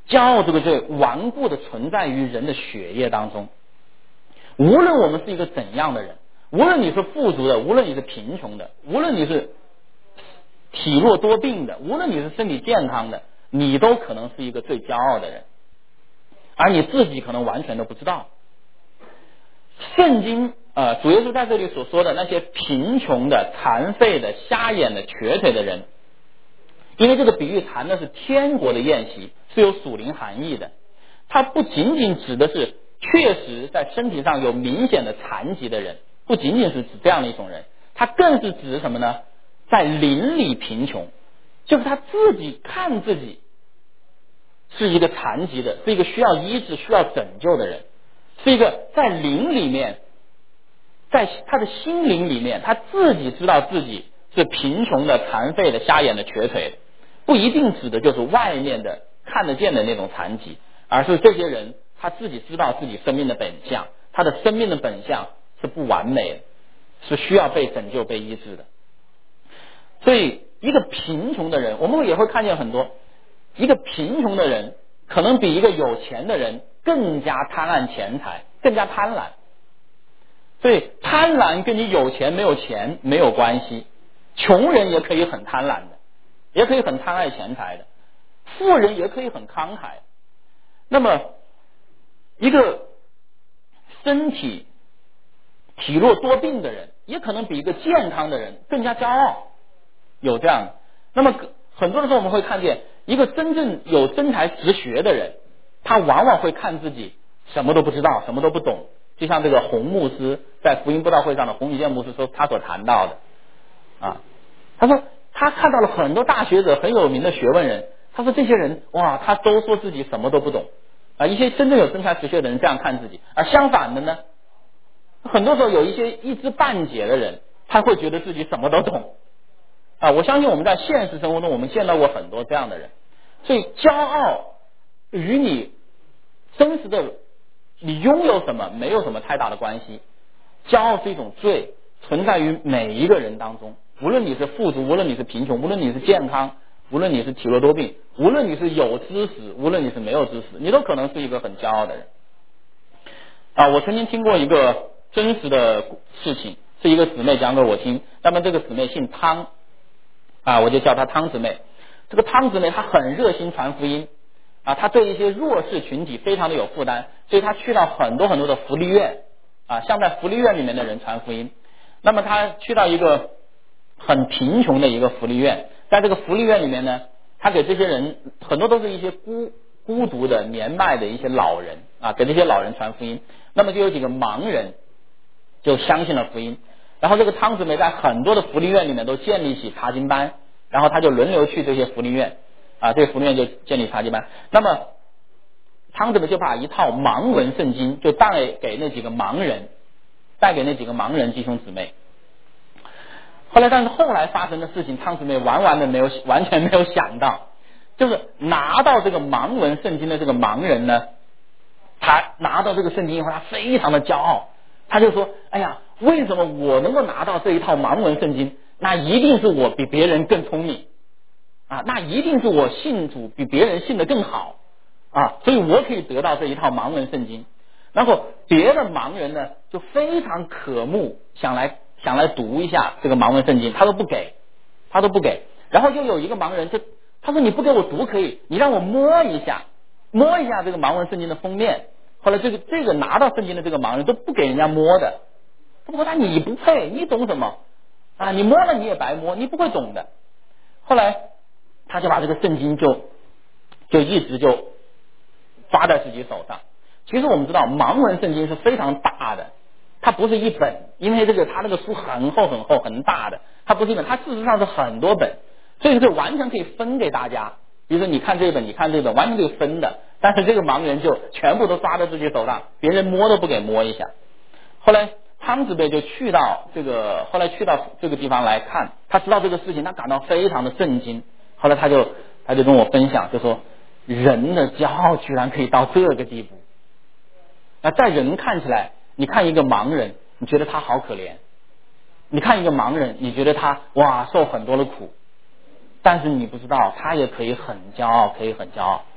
骄傲这个罪顽固的存在于人的血液当中。无论我们是一个怎样的人，无论你是富足的，无论你是贫穷的，无论你是体弱多病的，无论你是身体健康的，你都可能是一个最骄傲的人，而你自己可能完全都不知道。圣经主耶稣在这里所说的那些贫穷的、残废的、瞎眼的、瘸腿的人，因为这个比喻谈的是天国的宴席，是有属灵含义的。它不仅仅指的是确实在身体上有明显的残疾的人，不仅仅是指这样的一种人，它更是指什么呢？在灵里贫穷，就是他自己看自己是一个残疾的，是一个需要医治、需要拯救的人，是一个在灵里面，在他的心灵里面，他自己知道自己是贫穷的、残废的、瞎眼的、瘸腿的，不一定指的就是外面的看得见的那种残疾，而是这些人他自己知道自己生命的本相，他的生命的本相是不完美的，是需要被拯救、被医治的。所以一个贫穷的人，我们也会看见很多，一个贫穷的人可能比一个有钱的人更加贪婪钱财，更加贪婪。所以贪婪跟你有钱没有钱没有关系，穷人也可以很贪婪的，也可以很贪爱钱财的，富人也可以很慷慨。那么一个身体体弱多病的人，也可能比一个健康的人更加骄傲，有这样的。那么很多的时候我们会看见一个真正有真才实学的人，他往往会看自己什么都不知道，什么都不懂，就像这个洪牧师在福音布道会上的洪宇健牧师说他所谈到的他说他看到了很多大学者很有名的学问人，他说这些人哇，他都说自己什么都不懂一些真正有真才实学的人这样看自己，而相反的呢，很多时候有一些一知半解的人，他会觉得自己什么都懂我相信我们在现实生活中我们见到过很多这样的人。所以骄傲与你真实的你拥有什么没有什么太大的关系。骄傲是一种罪，存在于每一个人当中，无论你是富足，无论你是贫穷，无论你是健康，无论你是体弱多病，无论你是有知识，无论你是没有知识，你都可能是一个很骄傲的人我曾经听过一个真实的事情，是一个姊妹讲给我听。那么这个姊妹姓汤我就叫她汤姊妹。这个汤姊妹她很热心传福音她对一些弱势群体非常的有负担，所以她去到很多很多的福利院像在福利院里面的人传福音。那么她去到一个很贫穷的一个福利院，在这个福利院里面呢，她给这些人很多都是一些孤独的年迈的一些老人给这些老人传福音。那么就有几个盲人就相信了福音，然后这个汤姊妹在很多的福利院里面都建立起查经班，然后他就轮流去这些福利院这个福利院就建立查经班。那么汤姊妹就把一套盲文圣经就带给那几个盲人弟兄姊妹。但是后来发生的事情，汤姊妹完全没有想到，就是拿到这个盲文圣经的这个盲人呢，他拿到这个圣经以后，他非常的骄傲，他就说哎呀，为什么我能够拿到这一套盲文圣经，那一定是我比别人更聪明那一定是我信主比别人信得更好所以我可以得到这一套盲文圣经。然后别的盲人呢就非常渴慕想来读一下这个盲文圣经，他都不给。然后就有一个盲人他说你不给我读可以，你让我摸一下这个盲文圣经的封面。后来这个拿到圣经的这个盲人都不给人家摸的，他说你不配，你懂什么你摸了你也白摸，你不会懂的。后来他就把这个圣经就一直就抓在自己手上。其实我们知道盲文圣经是非常大的，它不是一本，因为它那个书很厚很厚很大的，它不是一本，它事实上是很多本，所以是完全可以分给大家。比如说你看这本你看这本完全可以分的，但是这个盲人就全部都抓在自己手上，别人摸都不给摸一下。后来汤姊妹就去到这个地方来看，他知道这个事情，他感到非常的震惊。后来他就跟我分享，就说人的骄傲居然可以到这个地步。那在人看起来，你看一个盲人，你觉得他好可怜；你看一个盲人，你觉得他哇受很多的苦，但是你不知道他也可以很骄傲，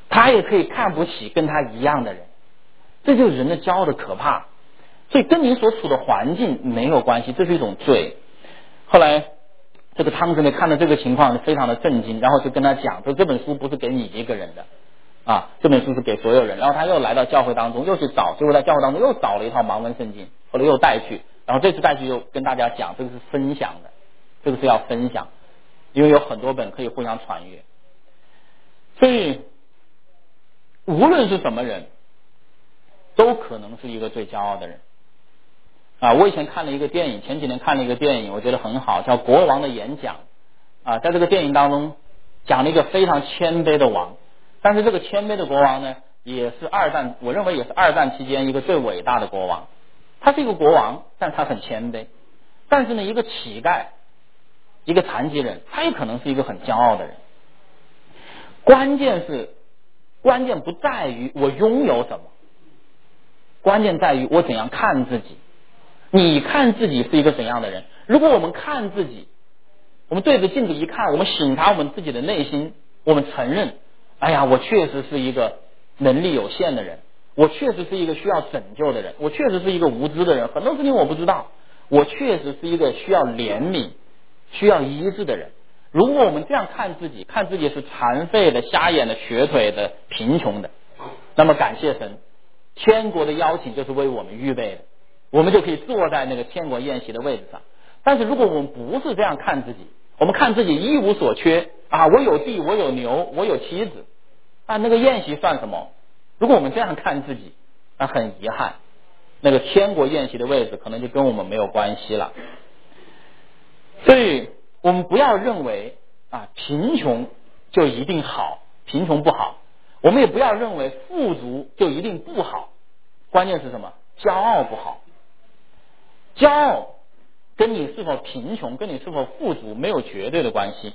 他也可以看不起跟他一样的人。这就是人的骄傲的可怕。所以跟你所处的环境没有关系，这是一种罪。后来这个汤姊妹看到这个情况非常的震惊，然后就跟他讲说，这本书不是给你一个人的啊，这本书是给所有人。然后他又来到教会当中又去找，结果在教会当中又找了一套盲文圣经，后来又带去，然后这次带去又跟大家讲，这个是分享的，这个是要分享，因为有很多本可以互相传阅。所以无论是什么人都可能是一个最骄傲的人啊。我以前看了一个电影，前几年看了一个电影，我觉得很好，叫《国王的演讲》啊。在这个电影当中讲了一个非常谦卑的王，但是这个谦卑的国王呢，也是我认为也是二战期间一个最伟大的国王。他是一个国王，但他很谦卑。但是呢，一个乞丐，一个残疾人，他也可能是一个很骄傲的人。关键不在于我拥有什么，关键在于我怎样看自己。你看自己是一个怎样的人？如果我们看自己，我们对着镜子一看，我们省察我们自己的内心，我们承认，哎呀，我确实是一个能力有限的人，我确实是一个需要拯救的人，我确实是一个无知的人，很多事情我不知道，我确实是一个需要怜悯需要医治的人。如果我们这样看自己，看自己是残废的、瞎眼的、瘸腿的、贫穷的，那么感谢神，天国的邀请就是为我们预备的，我们就可以坐在那个天国宴席的位置上。但是如果我们不是这样看自己，我们看自己一无所缺啊，我有地，我有牛，我有妻子啊，那个宴席算什么？如果我们这样看自己，那很遗憾，那个天国宴席的位置可能就跟我们没有关系了。所以我们不要认为啊贫穷就一定好，贫穷不好。我们也不要认为富足就一定不好。关键是什么？骄傲不好。骄傲跟你是否贫穷，跟你是否富足没有绝对的关系。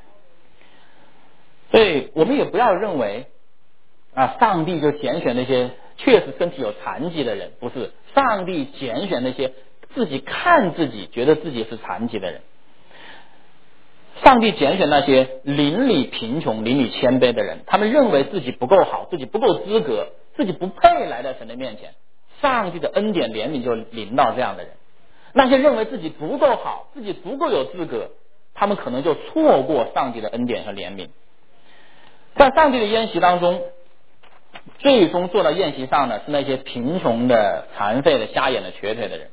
所以我们也不要认为啊上帝就拣选那些确实身体有残疾的人，不是，上帝拣选那些自己看自己觉得自己是残疾的人。上帝拣选那些邻里贫穷、邻里谦卑的人，他们认为自己不够好，自己不够资格，自己不配来到神的面前，上帝的恩典怜悯就临到这样的人。那些认为自己足够好，自己足够有资格，他们可能就错过上帝的恩典和怜悯。在上帝的宴席当中，最终坐到宴席上的是那些贫穷的、残废的、瞎眼的、瘸腿的人，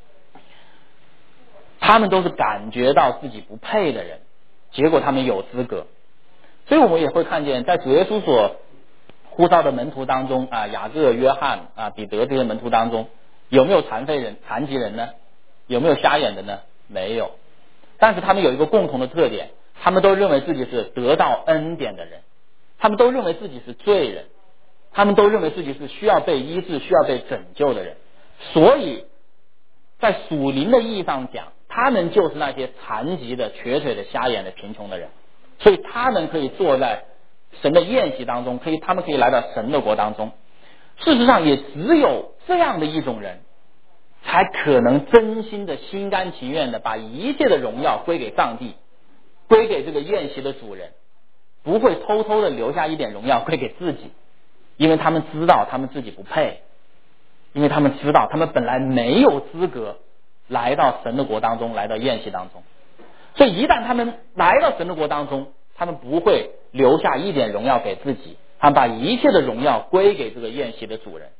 他们都是感觉到自己不配的人，结果他们有资格。所以我们也会看见，在主耶稣所呼召的门徒当中啊，雅各、约翰啊、彼得这些门徒当中，有没有残疾人呢？有没有瞎眼的呢？没有。但是他们有一个共同的特点，他们都认为自己是得到恩典的人，他们都认为自己是罪人，他们都认为自己是需要被医治、需要被拯救的人。所以在属灵的意义上讲，他们就是那些残疾的、瘸腿的、瞎眼的、贫穷的人。所以他们可以坐在神的宴席当中，他们可以来到神的国当中。事实上也只有这样的一种人，才可能真心的、心甘情愿的把一切的荣耀归给上帝，归给这个宴席的主人，不会偷偷的留下一点荣耀归给自己，因为他们知道他们自己不配，因为他们知道他们本来没有资格来到神的国当中，来到宴席当中。所以一旦他们来到神的国当中，他们不会留下一点荣耀给自己，他们把一切的荣耀归给这个宴席的主人。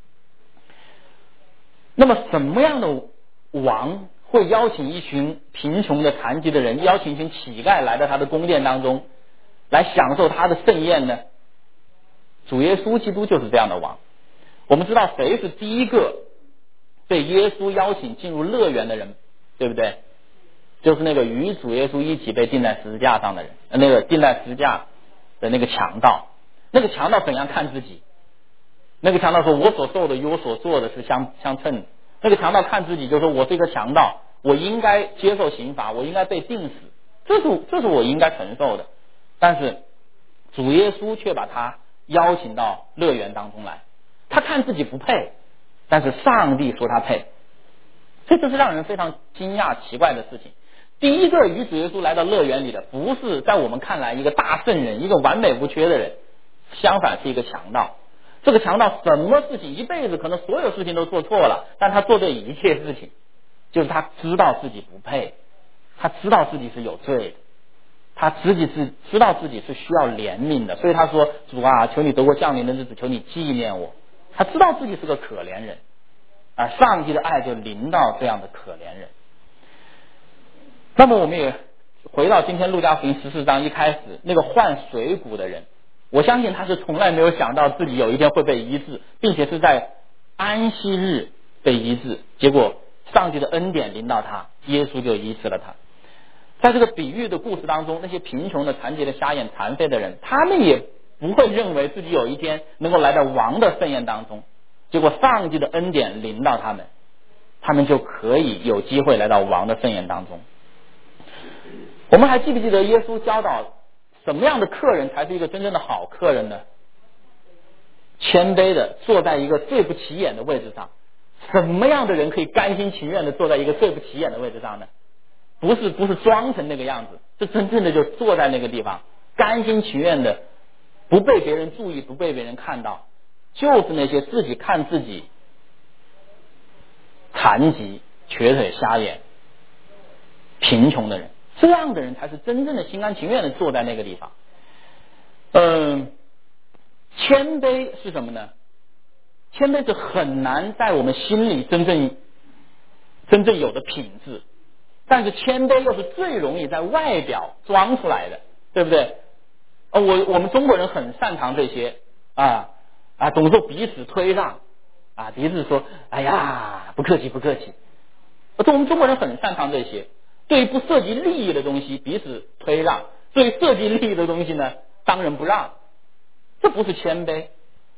那么什么样的王会邀请一群贫穷的、残疾的人，邀请一群乞丐来到他的宫殿当中，来享受他的盛宴呢？主耶稣基督就是这样的王。我们知道谁是第一个被耶稣邀请进入乐园的人，对不对？就是那个与主耶稣一起被钉在十字架上的人，那个钉在十字架的那个强盗。那个强盗怎样看自己？那个强盗说，我所受的与我所做的是相称的。那个强盗看自己就说，我是一个强盗，我应该接受刑罚，我应该被钉死，这是我应该承受的。但是主耶稣却把他邀请到乐园当中来，他看自己不配，但是上帝说他配。这就是让人非常惊讶奇怪的事情。第一个与主耶稣来到乐园里的，不是在我们看来一个大圣人，一个完美无缺的人， 相反是一个强盗。这个强盗什么事情一辈子可能所有事情都做错了，但他做对一切事情，就是他知道自己不配，他知道自己是有罪的，他自己是知道自己是需要怜悯的，所以他说主啊，求你得过降临的日子，求你纪念我。他知道自己是个可怜人，而上帝的爱就临到这样的可怜人。那么我们也回到今天路加福音14章一开始那个患水谷的人，我相信他是从来没有想到自己有一天会被医治，并且是在安息日被医治，结果上帝的恩典临到他，耶稣就医治了他。在这个比喻的故事当中，那些贫穷的、残疾的、瞎眼、残废的人，他们也不会认为自己有一天能够来到王的盛宴当中，结果上帝的恩典临到他们，他们就可以有机会来到王的盛宴当中。我们还记不记得耶稣教导什么样的客人才是一个真正的好客人呢？谦卑的坐在一个最不起眼的位置上。什么样的人可以甘心情愿的坐在一个最不起眼的位置上呢？不是装成那个样子，是真正的就坐在那个地方，甘心情愿的，不被别人注意，不被别人看到，就是那些自己看自己残疾、瘸腿、瞎眼、贫穷的人，这样的人才是真正的心甘情愿的坐在那个地方。谦卑是什么呢？谦卑是很难在我们心里真正有的品质，但是谦卑又是最容易在外表装出来的，对不对？我们中国人很擅长这些总是彼此推让彼此说哎呀不客气不客气，我们中国人很擅长这些。对于不涉及利益的东西彼此推让，对于涉及利益的东西呢当仁不让，这不是谦卑。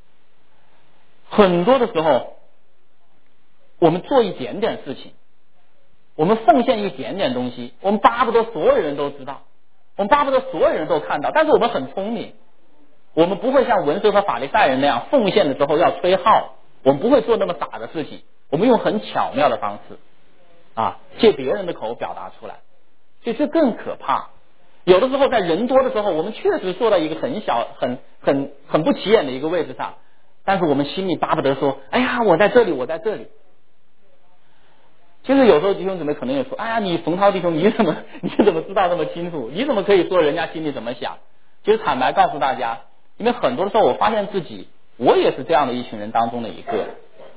很多的时候我们做一点点事情，我们奉献一点点东西，我们巴不得所有人都知道，我们巴不得所有人都看到，但是我们很聪明，我们不会像文士和法利赛人那样奉献的时候要吹号，我们不会做那么傻的事情，我们用很巧妙的方式借别人的口表达出来，所以这更可怕。有的时候在人多的时候，我们确实坐在一个很小很不起眼的一个位置上，但是我们心里巴不得说哎呀我在这里我在这里。其实有时候弟兄姊妹可能也说哎呀你冯涛弟兄你怎么知道那么清楚，你怎么可以说人家心里怎么想。其实坦白告诉大家，因为很多的时候我发现自己我也是这样的一群人当中的一个。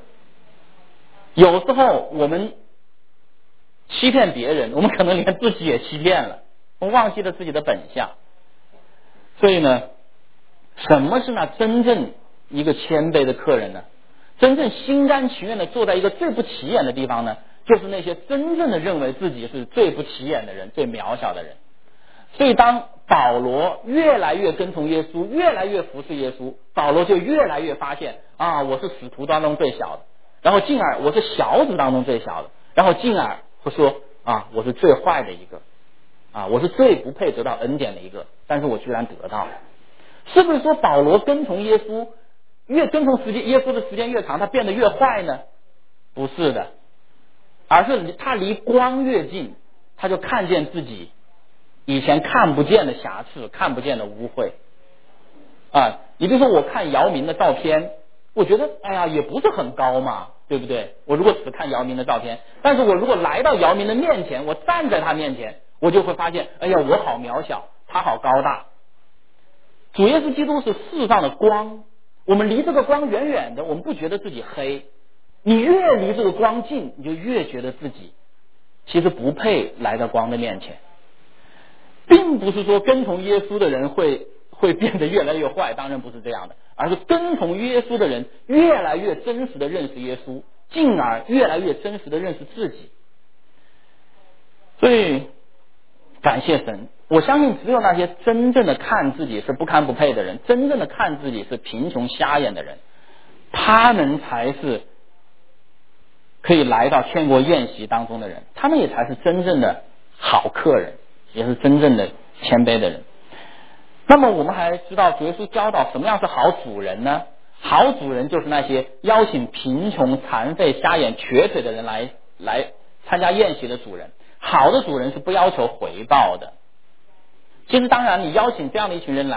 有时候我们欺骗别人，我们可能连自己也欺骗了，我们忘记了自己的本相。所以呢，什么是那真正一个谦卑的客人呢？真正心甘情愿的坐在一个最不起眼的地方呢，就是那些真正的认为自己是最不起眼的人，最渺小的人。所以当保罗越来越跟从耶稣，越来越服侍耶稣，保罗就越来越发现我是使徒当中最小的，然后进而我是小子当中最小的，然后进而会说我是最坏的一个我是最不配得到恩典的一个，但是我居然得到了。是不是说保罗跟从耶稣越跟从耶稣的时间越长，他变得越坏呢？不是的，而是他离光越近，他就看见自己以前看不见的瑕疵，看不见的污秽你比如说我看姚明的照片，我觉得哎呀也不是很高嘛，对不对？我如果只看姚明的照片，但是我如果来到姚明的面前，我站在他面前，我就会发现哎呀我好渺小，他好高大。主耶稣基督是世上的光，我们离这个光远远的，我们不觉得自己黑，你越离这个光近，你就越觉得自己其实不配来到光的面前。并不是说跟从耶稣的人会变得越来越坏，当然不是这样的，而是跟从耶稣的人越来越真实的认识耶稣，进而越来越真实的认识自己。所以感谢神，我相信只有那些真正的看自己是不堪不配的人，真正的看自己是贫穷瞎眼的人，他们才是可以来到天国宴席当中的人，他们也才是真正的好客人，也是真正的谦卑的人。那么我们还知道主耶稣教导什么样是好主人呢？好主人就是那些邀请贫穷残废瞎眼瘸腿的人来参加宴席的主人。好的主人是不要求回报的。其实当然你邀请这样的一群人来，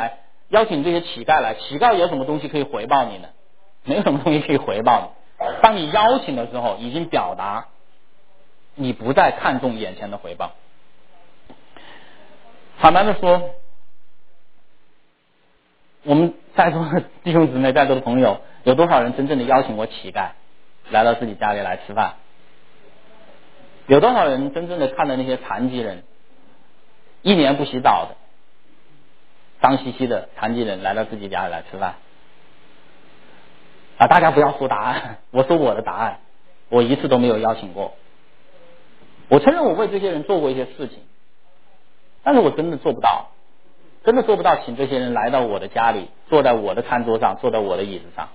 邀请这些乞丐来，乞丐有什么东西可以回报你呢？没有什么东西可以回报你。当你邀请的时候，已经表达你不再看重眼前的回报。坦白的说，我们在座的弟兄姊妹，在座的朋友，有多少人真正的邀请过乞丐来到自己家里来吃饭？有多少人真正的看到那些残疾人，一年不洗澡的脏兮兮的残疾人来到自己家里来吃饭？大家不要说答案，我说我的答案，我一次都没有邀请过。我承认我为这些人做过一些事情，但是我真的做不到，真的做不到请这些人来到我的家里，坐在我的餐桌上，坐在我的椅子上。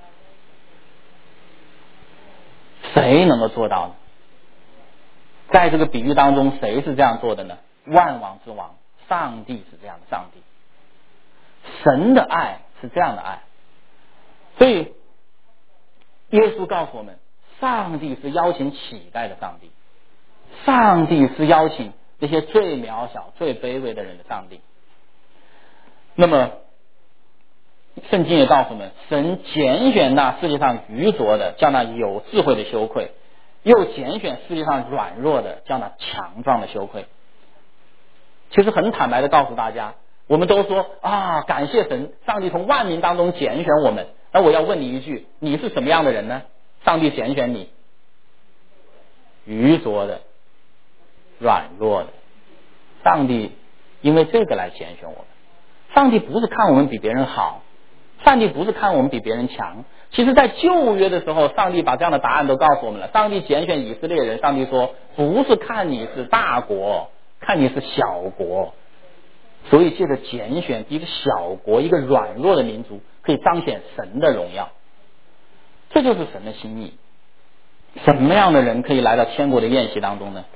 谁能够做到呢？在这个比喻当中，谁是这样做的呢？万王之王，上帝是这样的上帝。神的爱是这样的爱。所以耶稣告诉我们，上帝是邀请乞丐的上帝，上帝是邀请那些最渺小最卑微的人的上帝。那么圣经也告诉我们，神拣选那世界上愚拙的，叫那有智慧的羞愧，又拣选世界上软弱的，叫那强壮的羞愧。其实很坦白的告诉大家，我们都说感谢神，上帝从万民当中拣选我们。那我要问你一句，你是什么样的人呢？上帝拣选你，愚拙的，软弱的。上帝因为这个来拣选我们。上帝不是看我们比别人好，上帝不是看我们比别人强。其实在旧约的时候，上帝把这样的答案都告诉我们了。上帝拣选以色列人，上帝说不是看你是大国，看你是小国。所以借着拣选一个小国，一个软弱的民族，可以彰显神的荣耀。这就是神的心意。什么样的人可以来到天国的宴席当中呢？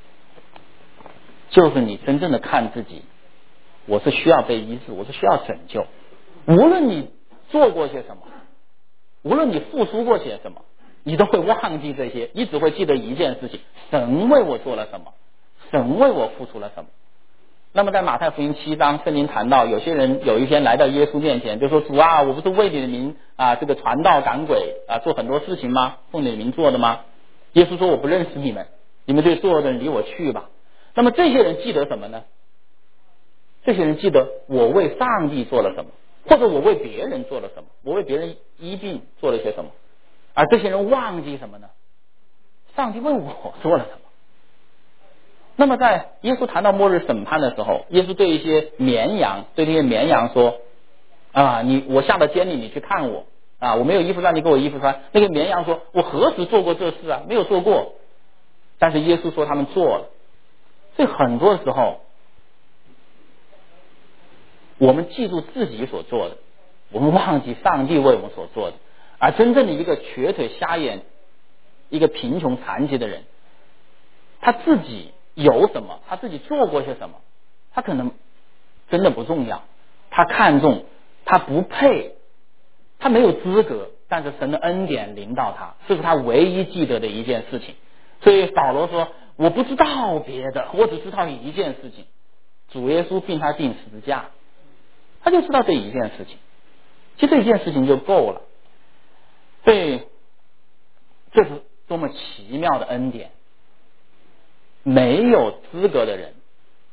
就是你真正的看自己，我是需要被医治，我是需要拯救。无论你做过些什么，无论你付出过些什么，你都会忘记这些，你只会记得一件事情：神为我做了什么，神为我付出了什么。那么在马太福音7章，圣经谈到有些人有一天来到耶稣面前，就说：主啊，我不是为你的名这个传道赶鬼做很多事情吗？奉你的名做的吗？耶稣说：我不认识你们，你们这做的人离我去吧。那么这些人记得什么呢？这些人记得我为上帝做了什么，或者我为别人做了什么，我为别人医病做了些什么。而这些人忘记什么呢？上帝为我做了什么。那么在耶稣谈到末日审判的时候，耶稣对一些绵羊，对那些绵羊说我下到监里，你去看我我没有衣服穿，你给我衣服穿。那个绵羊说，我何时做过这事啊？没有做过。但是耶稣说他们做了。所以很多时候我们记住自己所做的，我们忘记上帝为我们所做的。而真正的一个瘸腿瞎眼，一个贫穷残疾的人，他自己有什么，他自己做过些什么，他可能真的不重要，他看重，他不配，他没有资格，但是神的恩典临到他，这是他唯一记得的一件事情。所以保罗说，我不知道别的，我只知道一件事情，主耶稣并他钉十字架，他就知道这一件事情，其实这一件事情就够了。所以这是多么奇妙的恩典，没有资格的人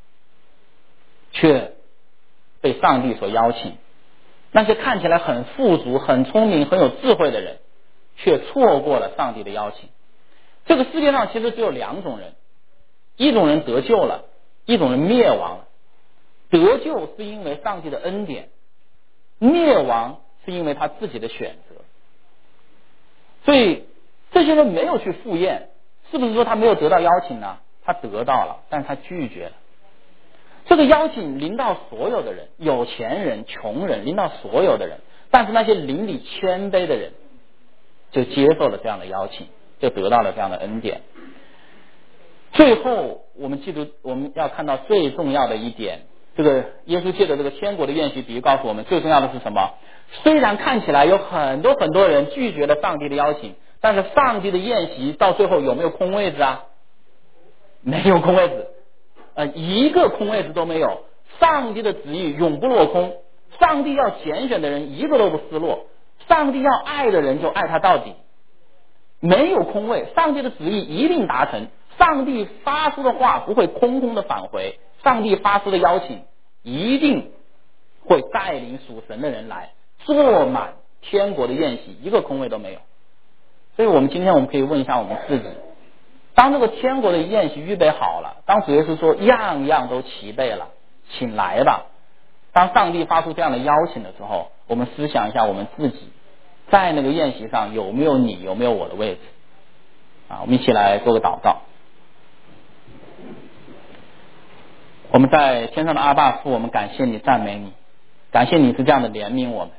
却被上帝所邀请，那些看起来很富足很聪明很有智慧的人却错过了上帝的邀请。这个世界上其实只有两种人，一种人得救了，一种人灭亡了。得救是因为上帝的恩典，灭亡是因为他自己的选择。所以这些人没有去赴宴，是不是说他没有得到邀请呢？他得到了，但是他拒绝了。这个邀请临到所有的人，有钱人穷人，临到所有的人，但是那些邻里谦卑的人就接受了这样的邀请，就得到了这样的恩典。最后我们记住，我们要看到最重要的一点，这个耶稣借着这个天国的宴席比喻告诉我们，最重要的是什么？虽然看起来有很多很多人拒绝了上帝的邀请，但是上帝的宴席到最后有没有空位子啊？没有空位子，一个空位子都没有。上帝的旨意永不落空， 上帝要拣选的人一个都不失落，上帝要爱的人就爱他到底，没有空位，上帝的旨意一定达成，上帝发出的话不会空空的返回，上帝发出的邀请一定会带领属神的人来坐满天国的宴席，一个空位都没有。所以我们今天我们可以问一下我们自己，当这个天国的宴席预备好了，当主耶稣说样样都齐备了，请来吧，当上帝发出这样的邀请的时候，我们思想一下我们自己在那个宴席上有没有你，有没有我的位置啊？我们一起来做个祷告。我们在天上的阿爸父，我们感谢你，赞美你，感谢你是这样的怜悯我们，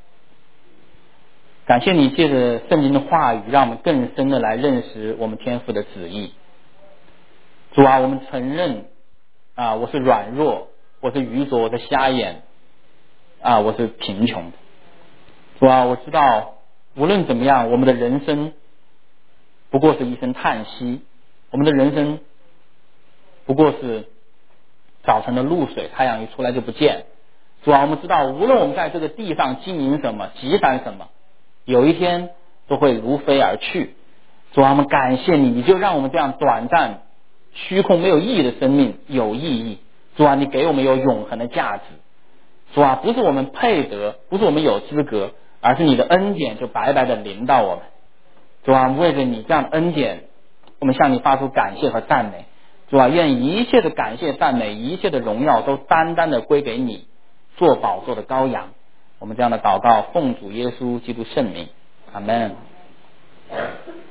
感谢你借着圣经的话语让我们更深的来认识我们天父的旨意。主啊，我们承认啊，我是软弱，我是愚拙，我是瞎眼啊，我是贫穷的。主啊，我知道无论怎么样，我们的人生不过是一声叹息，我们的人生不过是早晨的露水，太阳一出来就不见。主啊，我们知道无论我们在这个地上经营什么，积攒什么，有一天都会如飞而去。主啊，我们感谢你，你就让我们这样短暂虚空没有意义的生命有意义。主啊，你给我们有永恒的价值。主啊，不是我们配得，不是我们有资格，而是你的恩典就白白的临到我们。主啊，为着你这样的恩典，我们向你发出感谢和赞美。主啊，愿一切的感谢赞美，一切的荣耀都单单的归给你，做宝座的羔羊。我们这样的祷告奉主耶稣基督圣名，阿们。